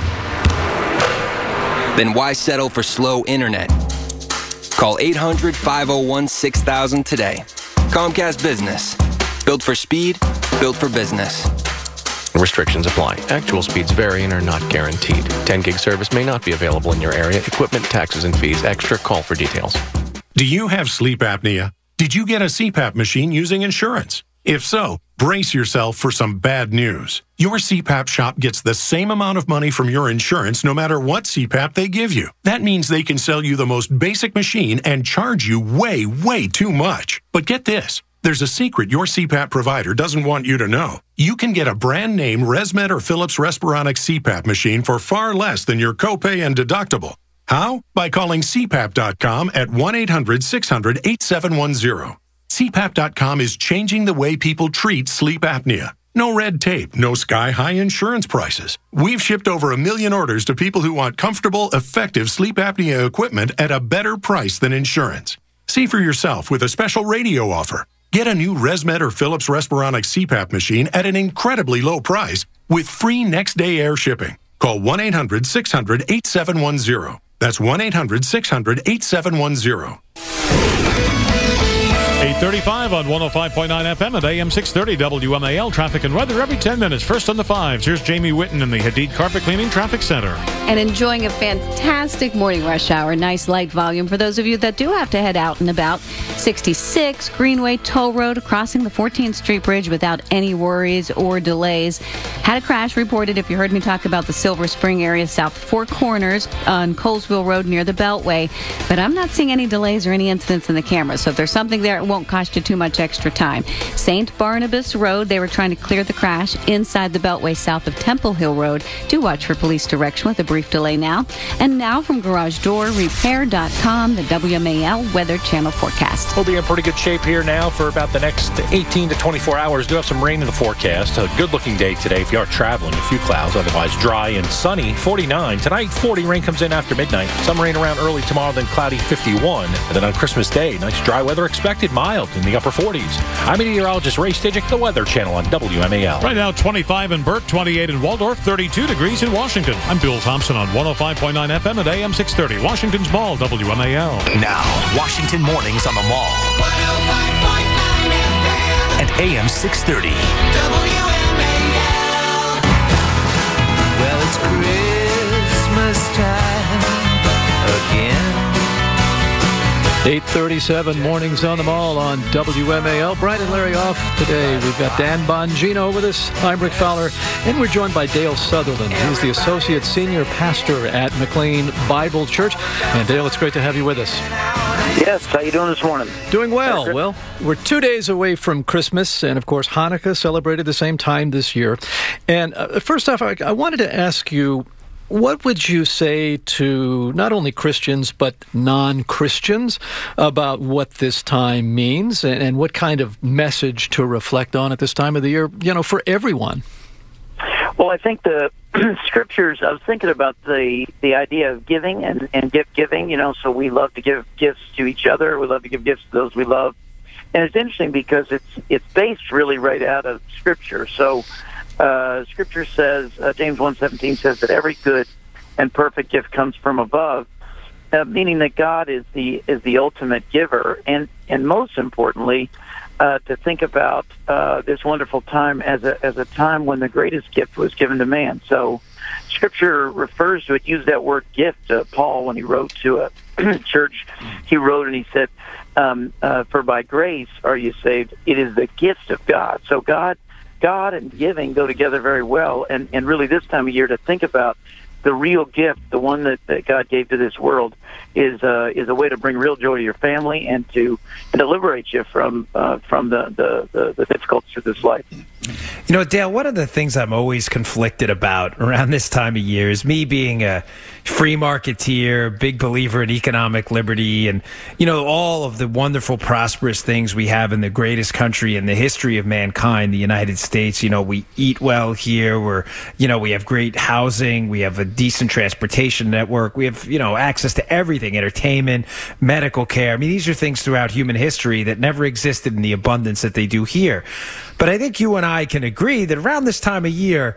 Then why settle for slow internet? Call eight hundred, five oh one, six thousand today. Comcast Business. Built for speed, built for business. Restrictions apply. Actual speeds vary and are not guaranteed. ten gig service may not be available in your area. Equipment, taxes, and fees extra. Call for details. Do you have sleep apnea? Did you get a C PAP machine using insurance? If so, brace yourself for some bad news. Your C PAP shop gets the same amount of money from your insurance no matter what C PAP they give you. That means they can sell you the most basic machine and charge you way, way too much. But get this. There's a secret your C PAP provider doesn't want you to know. You can get a brand name ResMed or Philips Respironics C PAP machine for far less than your copay and deductible. How? By calling C PAP dot com at one eight hundred, six hundred, eight seven one zero. C PAP dot com is changing the way people treat sleep apnea. No red tape, no sky-high insurance prices. We've shipped over a million orders to people who want comfortable, effective sleep apnea equipment at a better price than insurance. See for yourself with a special radio offer. Get a new ResMed or Philips Respironics C PAP machine at an incredibly low price with free next-day air shipping. Call one eight hundred, six hundred, eight seven one zero. That's one eight hundred, six hundred, eight seven one zero. eight thirty-five on one oh five point nine F M at A M six thirty W M A L. Traffic and weather every ten minutes. First on the fives. Here's Jamie Whitten in the Hadid Carpet Cleaning Traffic Center. And enjoying a fantastic morning rush hour. Nice light volume for those of you that do have to head out and about. sixty-six Greenway Toll Road crossing the fourteenth Street Bridge without any worries or delays. Had a crash reported, if you heard me talk about the Silver Spring area, South Four Corners on Colesville Road near the Beltway. But I'm not seeing any delays or any incidents in the camera. So if there's something there, it won't cost you too much extra time. Saint Barnabas Road, they were trying to clear the crash inside the Beltway south of Temple Hill Road. Do watch for police direction with a brief delay now. And now from Garage Door Repair dot com, the W M A L Weather Channel forecast. We'll be in pretty good shape here now for about the next eighteen to twenty-four hours. Do have some rain in the forecast. A good-looking day today if you are traveling. A few clouds, otherwise dry and sunny. forty-nine. Tonight, forty. Rain comes in after midnight. Some rain around early tomorrow, then cloudy, fifty-one. And then on Christmas Day, nice dry weather expected, mild in the upper forties. I'm meteorologist Ray Stidgick, the Weather Channel on W M A L. Right now, twenty-five in Burke, twenty-eight in Waldorf, thirty-two degrees in Washington. I'm Bill Thompson on one oh five point nine F M at A M six thirty. Washington's Mall, W M A L. Now, Washington Mornings on the Mall. At A M six thirty. W M A L. Well, it's Christmas time again. eight thirty-seven Mornings on the Mall on W M A L. Brian and Larry off today. We've got Dan Bongino with us. I'm Rick Fowler, and we're joined by Dale Sutherland. He's the Associate Senior Pastor at McLean Bible Church. And Dale, it's great to have you with us. Yes, how you doing this morning? Doing well. Well, we're two days away from Christmas, and of course Hanukkah celebrated the same time this year. And uh, first off, I, I wanted to ask you, what would you say to not only Christians but non-Christians about what this time means and, and what kind of message to reflect on at this time of the year, you know, for everyone? Well, I think the scriptures, I was thinking about the, the idea of giving and, and gift giving, you know, so we love to give gifts to each other. We love to give gifts to those we love. And it's interesting because it's it's based really right out of Scripture. So uh, Scripture says, uh, James one seventeen says that every good and perfect gift comes from above, uh, meaning that God is the is the ultimate giver. And, and most importantly, uh, to think about uh, this wonderful time as a as a time when the greatest gift was given to man. So Scripture refers to it, use that word gift. Uh, Paul, when he wrote to a church, he wrote and he said, um, uh, for by grace are you saved. It is the gift of God. So God, God and giving go together very well. And, and really this time of year to think about the real gift, the one that, that God gave to this world, is uh, is a way to bring real joy to your family and to and to liberate you from uh, from the, the, the, the difficulties of this life. You know, Dale, one of the things I'm always conflicted about around this time of year is me being a free marketeer, big believer in economic liberty, and, you know, all of the wonderful, prosperous things we have in the greatest country in the history of mankind, the United States. You know, we eat well here. We're, you know, we have great housing. We have a decent transportation network. We have, you know, access to everything, entertainment, medical care. I mean, these are things throughout human history that never existed in the abundance that they do here. But I think you and I can agree that around this time of year,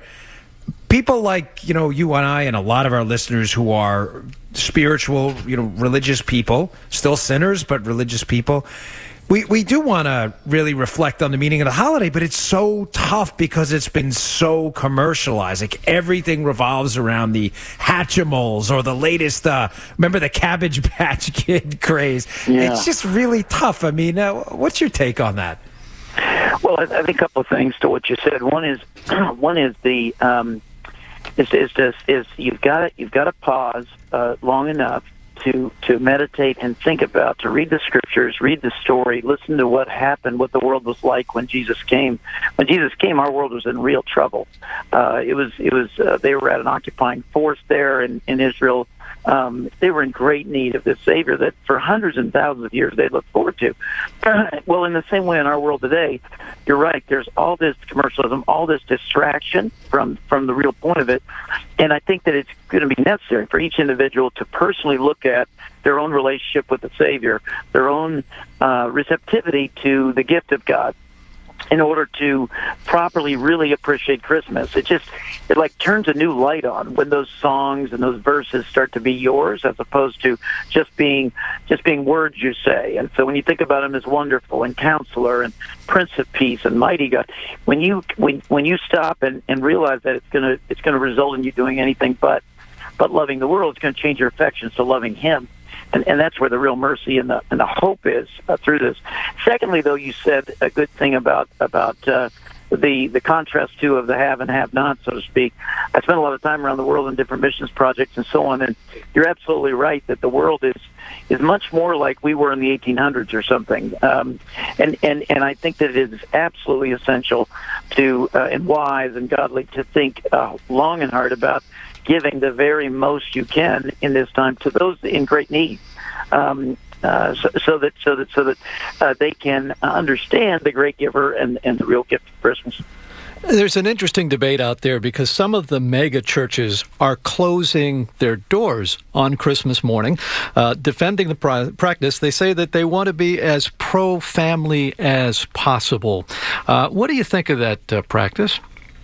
people like, you know, you and I and a lot of our listeners who are spiritual, you know, religious people, still sinners, but religious people, we, we do want to really reflect on the meaning of the holiday, but it's so tough because it's been so commercialized. Like everything revolves around the Hatchimals or the latest, uh, remember the Cabbage Patch Kid craze? Yeah. It's just really tough. I mean, uh, what's your take on that? Well, I, I think a couple of things to what you said. One is, one is the um, is is just is you've got to you've got to pause uh, long enough to to meditate and think about, to read the scriptures, read the story, listen to what happened, what the world was like when Jesus came. When Jesus came, our world was in real trouble. Uh, it was it was uh, they were at an occupying force there in, in Israel. Um, they were in great need of this Savior that for hundreds and thousands of years they looked forward to. Well, in the same way in our world today, you're right, there's all this commercialism, all this distraction from, from the real point of it. And I think that it's going to be necessary for each individual to personally look at their own relationship with the Savior, their own uh, receptivity to the gift of God, in order to properly really appreciate Christmas. It just, it like turns a new light on when those songs and those verses start to be yours, as opposed to just being just being words you say. And so when you think about him as wonderful and counselor and Prince of Peace and mighty God, when you when when you stop and, and realize that it's gonna it's gonna result in you doing anything but but loving the world, it's gonna change your affections to loving him. And, and that's where the real mercy and the and the hope is uh, through this. Secondly, though, you said a good thing about about uh, the the contrast too of the have and have not, so to speak. I spent a lot of time around the world in different missions projects and so on, and you're absolutely right that the world is is much more like we were in the eighteen hundreds or something. Um, and and and I think that it is absolutely essential to uh, and wise and godly to think uh, long and hard about giving the very most you can in this time to those in great need, um, uh, so, so that so that so that uh, they can understand the great giver and, and the real gift of Christmas. There's an interesting debate out there because some of the mega churches are closing their doors on Christmas morning, uh, defending the pri- practice. They say that they want to be as pro-family as possible. Uh, what do you think of that uh, practice?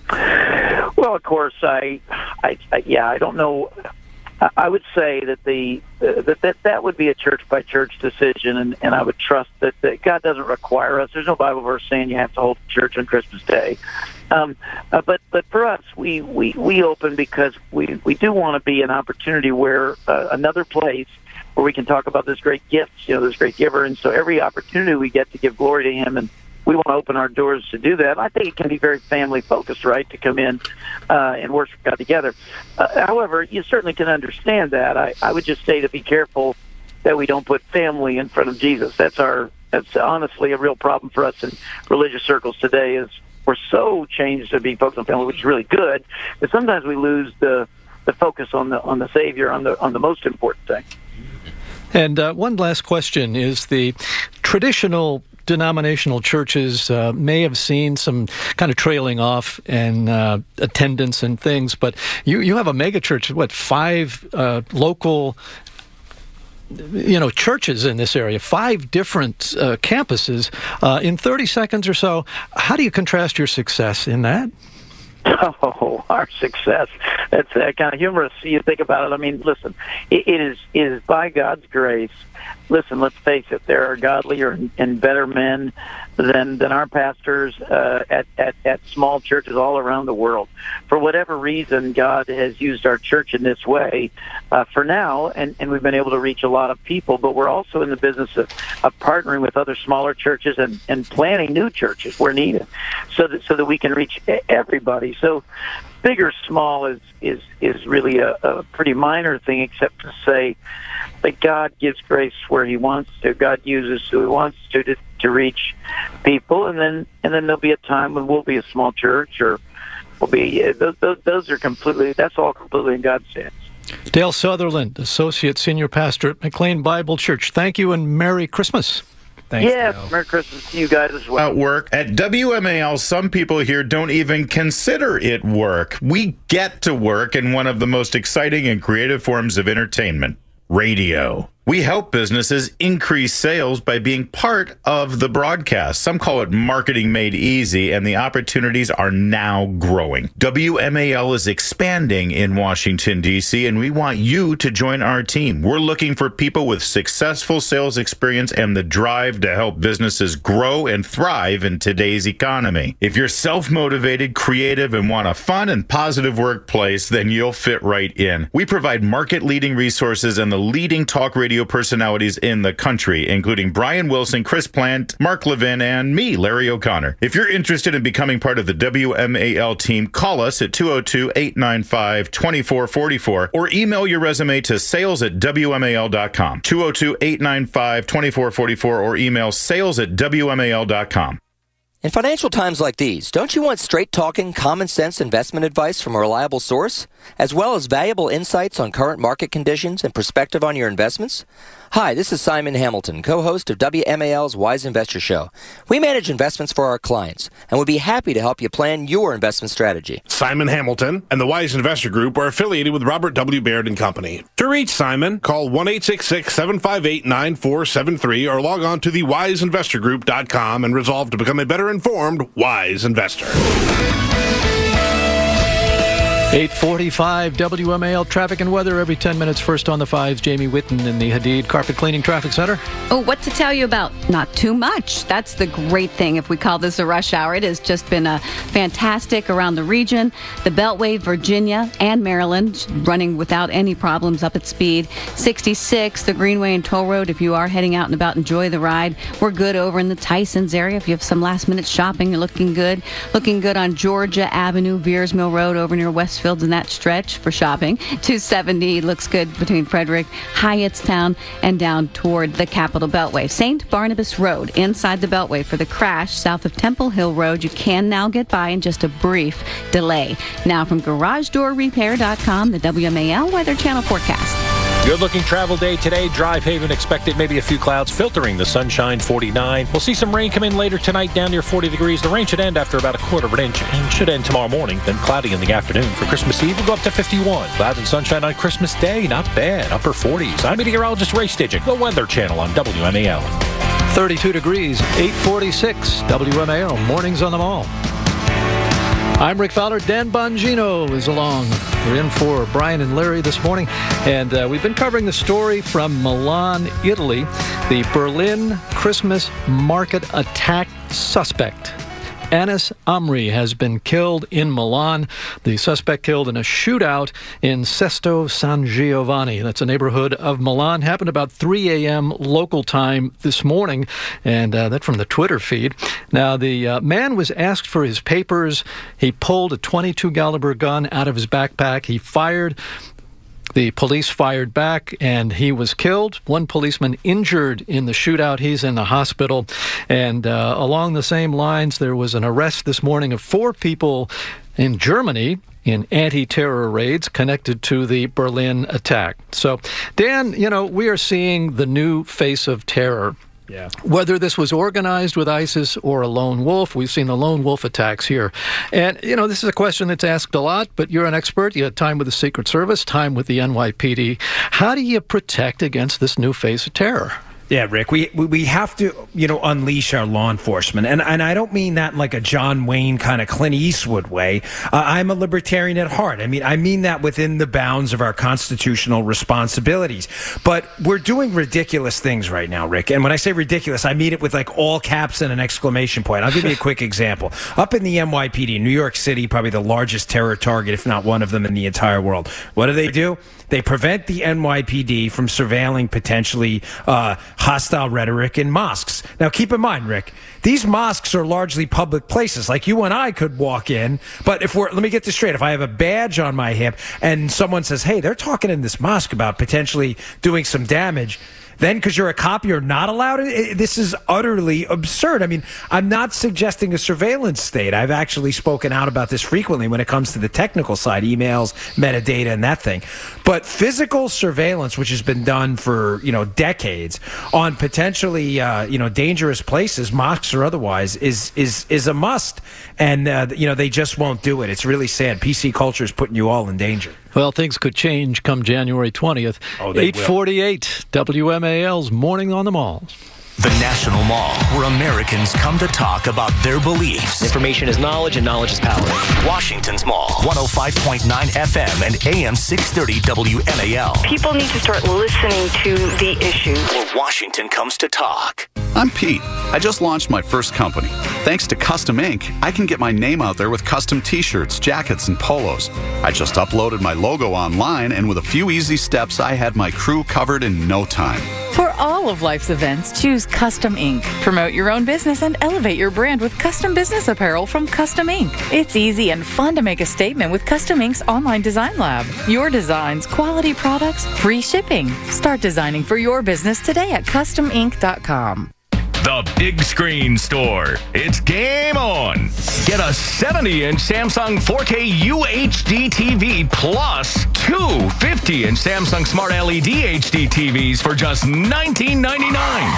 Well, of course, I, I, I, yeah, I don't know. I would say that the uh, that, that that would be a church by church decision, and, and I would trust that, that God doesn't require us. There's no Bible verse saying you have to hold church on Christmas Day. Um, uh, but but for us, we, we, we open because we, we do want to be an opportunity where uh, another place where we can talk about this great gift, you know, this great giver, and so every opportunity we get to give glory to Him, and we want to open our doors to do that. I think it can be very family-focused, right, to come in uh, and worship God together. Uh, however, you certainly can understand that. I, I would just say to be careful that we don't put family in front of Jesus. That's our. That's honestly a real problem for us in religious circles today. Is we're so changed to be focused on family, which is really good, but sometimes we lose the the focus on the on the Savior, on the on the most important thing. And uh, one last question is the traditional denominational churches uh, may have seen some kind of trailing off in uh, attendance and things, but you, you have a mega church, what, five uh, local you know, churches in this area, five different uh, campuses uh, in thirty seconds or so. How do you contrast your success in that? Oh, our success. That's uh, kind of humorous. You think about it. I mean, listen, it, it is it is by God's grace. Listen, let's face it, there are godlier and, and better men than than our pastors uh, at, at, at small churches all around the world. For whatever reason, God has used our church in this way uh, for now, and, and we've been able to reach a lot of people, but we're also in the business of, of partnering with other smaller churches and, and planting new churches where needed so that, so that we can reach everybody. So big or small is, is, is really a, a pretty minor thing, except to say that God gives grace where He wants to. God uses who He wants to, to to reach people, and then and then there'll be a time when we'll be a small church, or we'll be. Those, those, those are completely. That's all completely in God's hands. Dale Sutherland, Associate Senior Pastor at McLean Bible Church. Thank you, and Merry Christmas. Thanks, yeah, Dale. Merry Christmas to you guys as well. At work. At W M A L, some people here don't even consider it work. We get to work in one of the most exciting and creative forms of entertainment, radio. We help businesses increase sales by being part of the broadcast. Some call it marketing made easy, and the opportunities are now growing. W M A L is expanding in Washington, D C, and we want you to join our team. We're looking for people with successful sales experience and the drive to help businesses grow and thrive in today's economy. If you're self-motivated, creative, and want a fun and positive workplace, then you'll fit right in. We provide market-leading resources and the leading talk radio personalities in the country, including Brian Wilson, Chris Plant, Mark Levin, and me, Larry O'Connor. If you're interested in becoming part of the W M A L team, call us at two oh two, eight nine five, two four four four or email your resume to sales at W M A L dot com. two oh two, eight nine five, two four four four or email sales at W M A L dot com. In financial times like these, don't you want straight-talking, common-sense investment advice from a reliable source, as well as valuable insights on current market conditions and perspective on your investments? Hi, this is Simon Hamilton, co-host of W M A L's Wise Investor Show. We manage investments for our clients, and would be happy to help you plan your investment strategy. Simon Hamilton and the Wise Investor Group are affiliated with Robert W. Baird and Company. To reach Simon, call one eight six six, seven five eight, nine four seven three or log on to the wise investor group dot com and resolve to become a better informed Wise Investor. eight forty-five W M A L traffic and weather every ten minutes. First on the fives, Jamie Whitten in the Hadid Carpet Cleaning Traffic Center. Oh, what to tell you about? Not too much. That's the great thing. If we call this a rush hour, it has just been a fantastic around the region. The Beltway, Virginia, and Maryland running without any problems up at speed. sixty-six, the Greenway and Toll Road. If you are heading out and about, enjoy the ride. We're good over in the Tysons area. If you have some last minute shopping, you're looking good. Looking good on Georgia Avenue, Veers Mill Road over near West Fields in that stretch for shopping. two seventy looks good between Frederick, Hyattstown, and down toward the Capitol Beltway. Saint Barnabas Road inside the Beltway for the crash south of Temple Hill Road. You can now get by in just a brief delay. Now from garage door repair dot com, the W M A L Weather Channel forecast. Good-looking travel day today. Drive Haven expected maybe a few clouds filtering the sunshine, forty-nine. We'll see some rain come in later tonight down near forty degrees. The rain should end after about a quarter of an inch and should end tomorrow morning, then cloudy in the afternoon. For Christmas Eve, we'll go up to fifty-one. Clouds and sunshine on Christmas Day, not bad. Upper forties. I'm meteorologist Ray Stidgick, the Weather Channel on W M A L. thirty-two degrees, eight forty-six W M A L. Mornings on the Mall. I'm Rick Fowler. Dan Bongino is along. We're in for Brian and Larry this morning. And uh, we've been covering the story from Milan, Italy. The Berlin Christmas market attack suspect, Anis Amri, has been killed in Milan. The suspect killed in a shootout in Sesto San Giovanni. That's a neighborhood of Milan. Happened about three a.m. local time this morning, and uh, that's from the Twitter feed. Now, the uh, man was asked for his papers. He pulled a twenty-two caliber gun out of his backpack. He fired. The police fired back, and he was killed. One policeman injured in the shootout. He's in the hospital. And uh, along the same lines, there was an arrest this morning of four people in Germany in anti-terror raids connected to the Berlin attack. So, Dan, you know, we are seeing the new face of terror. Yeah. Whether this was organized with ISIS or a lone wolf, we've seen the lone wolf attacks here. And, you know, this is a question that's asked a lot, but you're an expert. You had time with the Secret Service, time with the N Y P D. How do you protect against this new face of terror? Yeah, Rick, we, we we have to, you know, unleash our law enforcement. And and I don't mean that in like a John Wayne kind of Clint Eastwood way. Uh, I'm a libertarian at heart. I mean, I mean that within the bounds of our constitutional responsibilities. But we're doing ridiculous things right now, Rick. And when I say ridiculous, I mean it with like all caps and an exclamation point. I'll give you a quick example. Up in the N Y P D, New York City, probably the largest terror target, if not one of them in the entire world. What do they do? They prevent the N Y P D from surveilling potentially uh, hostile rhetoric in mosques. Now, keep in mind, Rick, these mosques are largely public places. Like you and I could walk in, but if we're, let me get this straight. If I have a badge on my hip and someone says, hey, they're talking in this mosque about potentially doing some damage, then because you're a cop, you're not allowed it? It- This is utterly absurd. I mean, I'm not suggesting a surveillance state. I've actually spoken out about this frequently when it comes to the technical side, emails, metadata, and that thing. But physical surveillance, which has been done for, you know, decades on potentially, uh, you know, dangerous places, mosques or otherwise, is is is a must. And, uh, you know, they just won't do it. It's really sad. P C culture is putting you all in danger. Well, things could change come January twentieth. Oh, they will. eight forty-eight, W M A L's Morning on the Mall. The National Mall, where Americans come to talk about their beliefs. Information is knowledge, and knowledge is power. Washington's Mall, one oh five point nine F M and A M six thirty W M A L. People need to start listening to the issues. Where Washington comes to talk. I'm Pete. I just launched my first company. Thanks to Custom Ink, I can get my name out there with custom t-shirts, jackets, and polos. I just uploaded my logo online, and with a few easy steps, I had my crew covered in no time. For all of life's events, choose Custom Ink. Promote your own business and elevate your brand with custom business apparel from Custom Ink. It's easy and fun to make a statement with Custom Ink's online design lab. Your designs, quality products, free shipping. Start designing for your business today at custom ink dot com. The Big Screen Store. It's game on. Get a seventy-inch Samsung four K U H D T V plus two fifty-inch Samsung Smart L E D H D T Vs for just nineteen ninety-nine.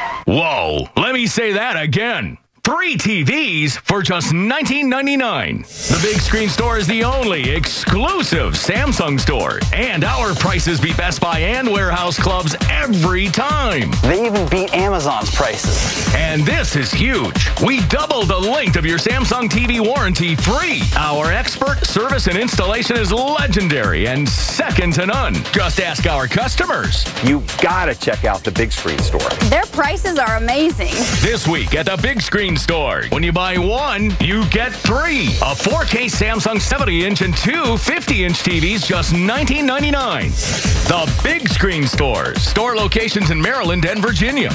Whoa, let me say that again. Three T Vs for just nineteen ninety-nine. The Big Screen Store is the only exclusive Samsung store, and our prices beat Best Buy and warehouse clubs every time. They even beat Amazon's prices. And this is huge. We double the length of your Samsung T V warranty free. Our expert service and installation is legendary and second to none. Just ask our customers. You gotta check out the Big Screen Store. Their prices are amazing. This week at the Big Screen Store, when you buy one, you get three. A four K Samsung seventy-inch and two fifty-inch T Vs, just nineteen ninety-nine. The Big Screen Store. Store locations in Maryland and Virginia.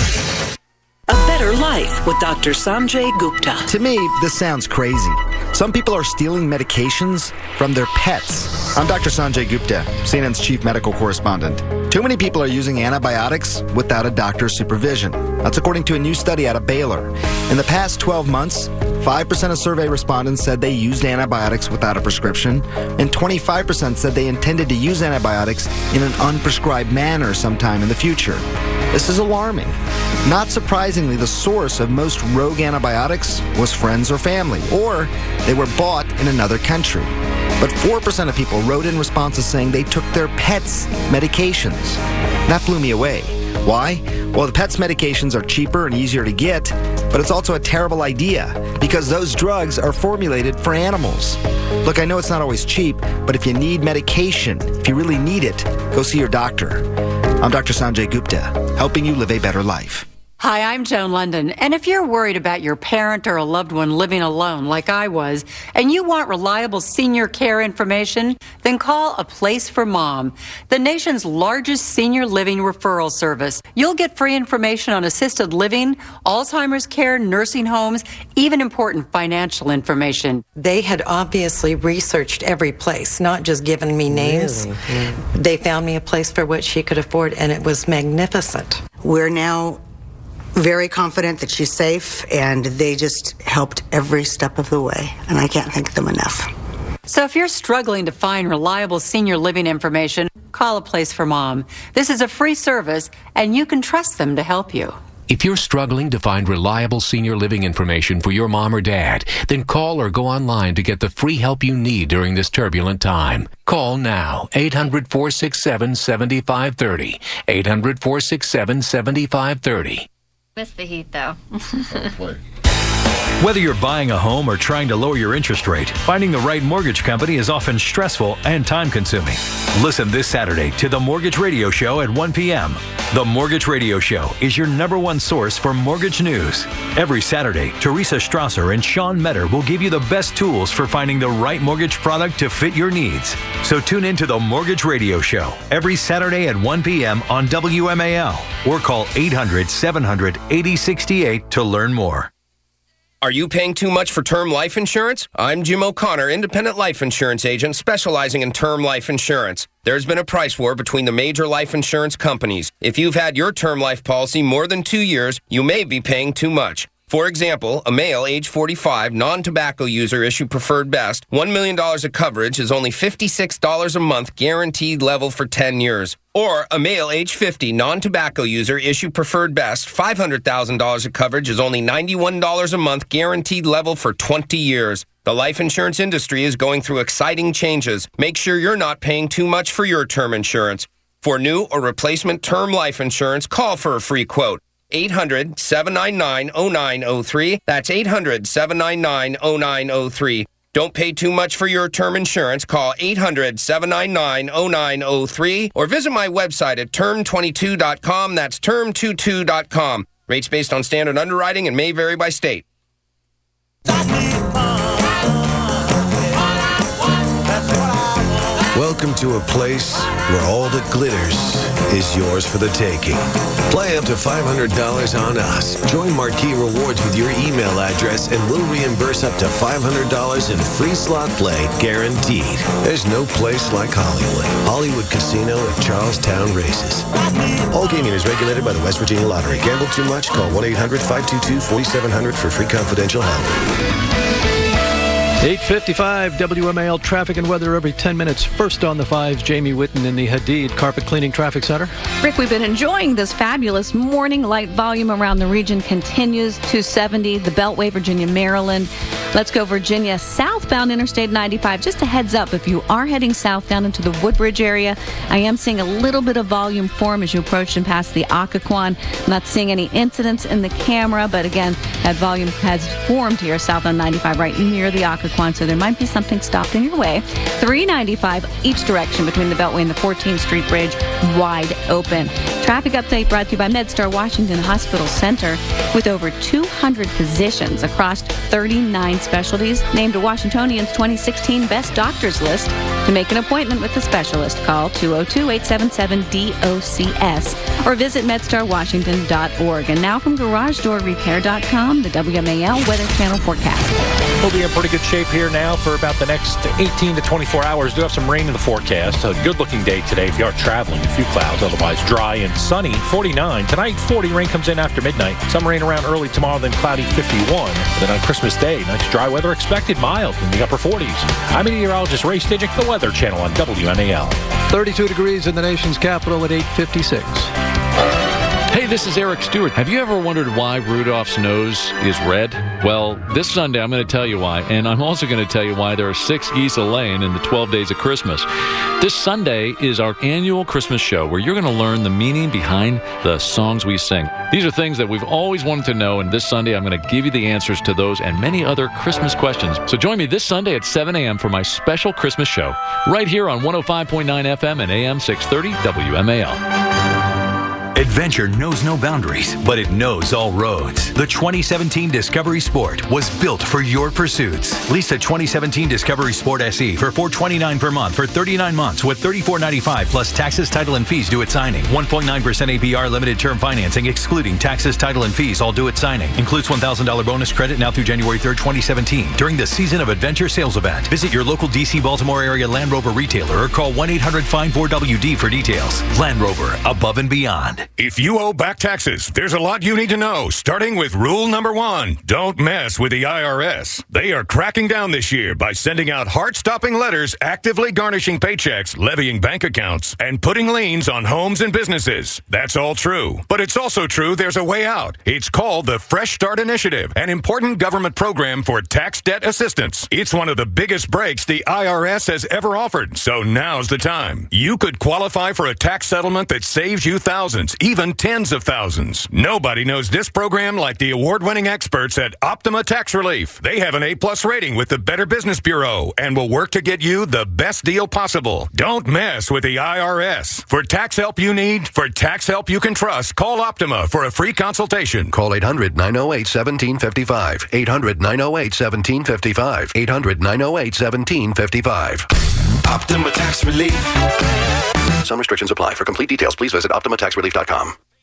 A Better Life with Doctor Sanjay Gupta. To me, this sounds crazy. Some people are stealing medications from their pets. I'm Doctor Sanjay Gupta, C N N's chief medical correspondent. Too many people are using antibiotics without a doctor's supervision. That's according to a new study out of Baylor. In the past twelve months, five percent of survey respondents said they used antibiotics without a prescription, and twenty-five percent said they intended to use antibiotics in an unprescribed manner sometime in the future. This is alarming. Not surprisingly, the source of most rogue antibiotics was friends or family, or they were bought in another country. But four percent of people wrote in responses saying they took their pets' medications. That blew me away. Why? Well, the pets' medications are cheaper and easier to get, but it's also a terrible idea because those drugs are formulated for animals. Look, I know it's not always cheap, but if you need medication, if you really need it, go see your doctor. I'm Doctor Sanjay Gupta, helping you live a better life. Hi, I'm Joan London, and if you're worried about your parent or a loved one living alone like I was, and you want reliable senior care information, then call A Place for Mom, the nation's largest senior living referral service. You'll get free information on assisted living, Alzheimer's care, nursing homes, even important financial information. They had obviously researched every place, not just given me names. Really? Yeah. They found me a place for what she could afford, and it was magnificent. We're now very confident that she's safe, and they just helped every step of the way, and I can't thank them enough. So if you're struggling to find reliable senior living information, call A Place for Mom. This is a free service, and you can trust them to help you. If you're struggling to find reliable senior living information for your mom or dad, then call or go online to get the free help you need during this turbulent time. Call now, eight hundred, four six seven, seven five three zero, eight hundred, four six seven, seven five three zero. Missed the heat, though. Whether you're buying a home or trying to lower your interest rate, finding the right mortgage company is often stressful and time-consuming. Listen this Saturday to The Mortgage Radio Show at one p.m. The Mortgage Radio Show is your number one source for mortgage news. Every Saturday, Teresa Strasser and Sean Metter will give you the best tools for finding the right mortgage product to fit your needs. So tune in to The Mortgage Radio Show every Saturday at one p.m. on W M A L or call eight hundred, seven hundred, eighty sixty-eight to learn more. Are you paying too much for term life insurance? I'm Jim O'Connor, independent life insurance agent specializing in term life insurance. There's been a price war between the major life insurance companies. If you've had your term life policy more than two years, you may be paying too much. For example, a male, age forty-five, non-tobacco user issued Preferred Best, one million dollars of coverage is only fifty-six dollars a month guaranteed level for ten years. Or a male, age fifty, non-tobacco user issued Preferred Best, five hundred thousand dollars of coverage is only ninety-one dollars a month guaranteed level for twenty years. The life insurance industry is going through exciting changes. Make sure you're not paying too much for your term insurance. For new or replacement term life insurance, call for a free quote. eight hundred, seven nine nine, oh nine oh three. That's eight hundred, seven nine nine, oh nine oh three. Don't pay too much for your term insurance. Call eight hundred, seven nine nine, oh nine oh three or visit my website at term twenty-two dot com. That's term twenty-two dot com. Rates based on standard underwriting and may vary by state. Welcome to a place where all that glitters is yours for the taking. Play up to five hundred dollars on us. Join Marquee Rewards with your email address and we'll reimburse up to five hundred dollars in free slot play, guaranteed. There's no place like Hollywood. Hollywood Casino at Charlestown Races. All gaming is regulated by the West Virginia Lottery. Gamble too much? Call one eight hundred, five two two, four seven zero zero for free confidential help. eight fifty-five W M A L traffic and weather every ten minutes. First on the fives, Jamie Whitten in the Hadid Carpet Cleaning Traffic Center. Rick, we've been enjoying this fabulous morning. Light volume around the region continues. two seventy, the Beltway, Virginia, Maryland. Let's go Virginia, southbound Interstate ninety-five. Just a heads up, if you are heading south down into the Woodbridge area, I am seeing a little bit of volume form as you approach and pass the Occoquan. I'm not seeing any incidents in the camera, but again, that volume has formed here southbound ninety-five right near the Occoquan, so there might be something stopped in your way. three ninety-five each direction between the Beltway and the fourteenth Street Bridge, wide open. Traffic update brought to you by MedStar Washington Hospital Center. With over two hundred physicians across thirty-nine specialties, named a Washingtonian's twenty sixteen Best Doctors list. To make an appointment with a specialist, call two oh two, eight seven seven, D O C S or visit medstar washington dot org. And now from garage door repair dot com, the W M A L Weather Channel forecast. We'll be in pretty good shape here now for about the next eighteen to twenty-four hours. Do have some rain in the forecast. A good-looking day today if you are traveling. A few clouds, otherwise dry and sunny. forty-nine. Tonight, forty. Rain comes in after midnight. Some rain around early tomorrow, then cloudy, fifty-one. And then on Christmas Day, nice dry weather expected, mild in the upper forties. I'm meteorologist Ray Stidgick, the Weather Channel on W M A L. thirty-two degrees in the nation's capital at eight fifty-six. Hey, this is Eric Stewart. Have you ever wondered why Rudolph's nose is red? Well, this Sunday I'm going to tell you why, and I'm also going to tell you why there are six geese a-laying in the twelve days of Christmas. This Sunday is our annual Christmas show where you're going to learn the meaning behind the songs we sing. These are things that we've always wanted to know, and this Sunday I'm going to give you the answers to those and many other Christmas questions. So join me this Sunday at seven a.m. for my special Christmas show, right here on one oh five point nine F M and A M six thirty W M A L. Adventure knows no boundaries, but it knows all roads. The twenty seventeen Discovery Sport was built for your pursuits. Lease a twenty seventeen Discovery Sport S E for four hundred twenty-nine dollars per month for thirty-nine months with thirty-four ninety-five plus taxes, title, and fees due at signing. one point nine percent A P R limited term financing excluding taxes, title, and fees all due at signing. Includes one thousand dollars bonus credit now through January third, twenty seventeen during the Season of Adventure sales event. Visit your local D C Baltimore area Land Rover retailer or call one eight hundred find four W D for details. Land Rover, above and beyond. If you owe back taxes, there's a lot you need to know, starting with rule number one. Don't mess with the I R S. They are cracking down this year by sending out heart-stopping letters actively garnishing paychecks, levying bank accounts, and putting liens on homes and businesses. That's all true. But it's also true there's a way out. It's called the Fresh Start Initiative, an important government program for tax debt assistance. It's one of the biggest breaks the I R S has ever offered, so now's the time. You could qualify for a tax settlement that saves you thousands, even tens of thousands. Nobody knows this program like the award-winning experts at Optima Tax Relief. They have an A-plus rating with the Better Business Bureau and will work to get you the best deal possible. Don't mess with the I R S. For tax help you need, for tax help you can trust, call Optima for a free consultation. Call eight hundred, nine oh eight, one seven five five. eight hundred, nine oh eight, one seven five five. eight hundred, nine oh eight, one seven five five. Optima Tax Relief. Some restrictions apply. For complete details, please visit optima tax relief dot com.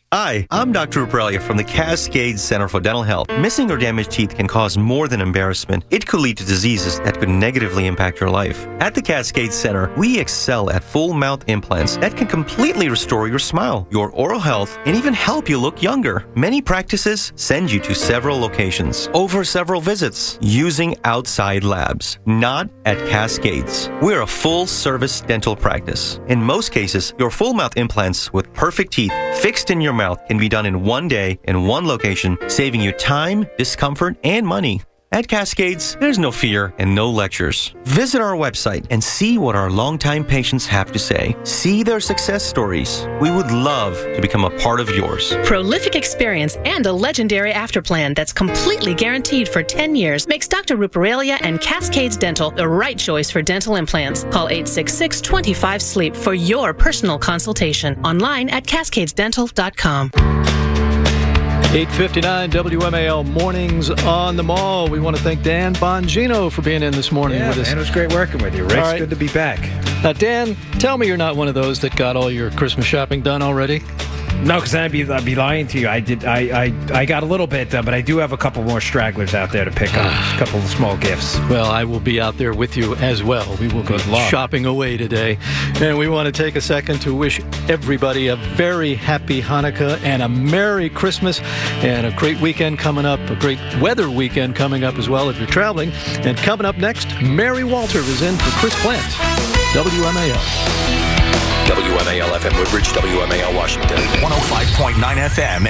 Hi, I'm Doctor Ruparelia from the Cascade Center for Dental Health. Missing or damaged teeth can cause more than embarrassment. It could lead to diseases that could negatively impact your life. At the Cascade Center, we excel at full mouth implants that can completely restore your smile, your oral health, and even help you look younger. Many practices send you to several locations, over several visits, using outside labs, not at Cascades. We're a full-service dental practice. In most cases, your full mouth implants with perfect teeth fixed in your mouth can be done in one day in one location, saving you time, discomfort, and money. At Cascades, there's no fear and no lectures. Visit our website and see what our longtime patients have to say. See their success stories. We would love to become a part of yours. Prolific experience and a legendary afterplan that's completely guaranteed for ten years makes Doctor Ruparelia and Cascades Dental the right choice for dental implants. Call eight six six, two five, sleep for your personal consultation. Online at cascades dental dot com. eight fifty-nine W M A L Mornings on the Mall. We want to thank Dan Bongino for being in this morning yeah, with us. Man, it was great working with you, Rick. It's good to be back. Now, Dan, tell me you're not one of those that got all your Christmas shopping done already? No, because I'd be, I'd be lying to you. I did. I, I, I got a little bit done, but I do have a couple more stragglers out there to pick up. A couple of small gifts. Well, I will be out there with you as well. We will Good be luck. shopping away today. And we want to take a second to wish everybody a very happy Hanukkah and a Merry Christmas and a great weekend coming up, a great weather weekend coming up as well if you're traveling. And coming up next, Mary Walter is in for Chris Plant, W M A L. W M A L F M Woodbridge, W M A L Washington. one oh five point nine F M.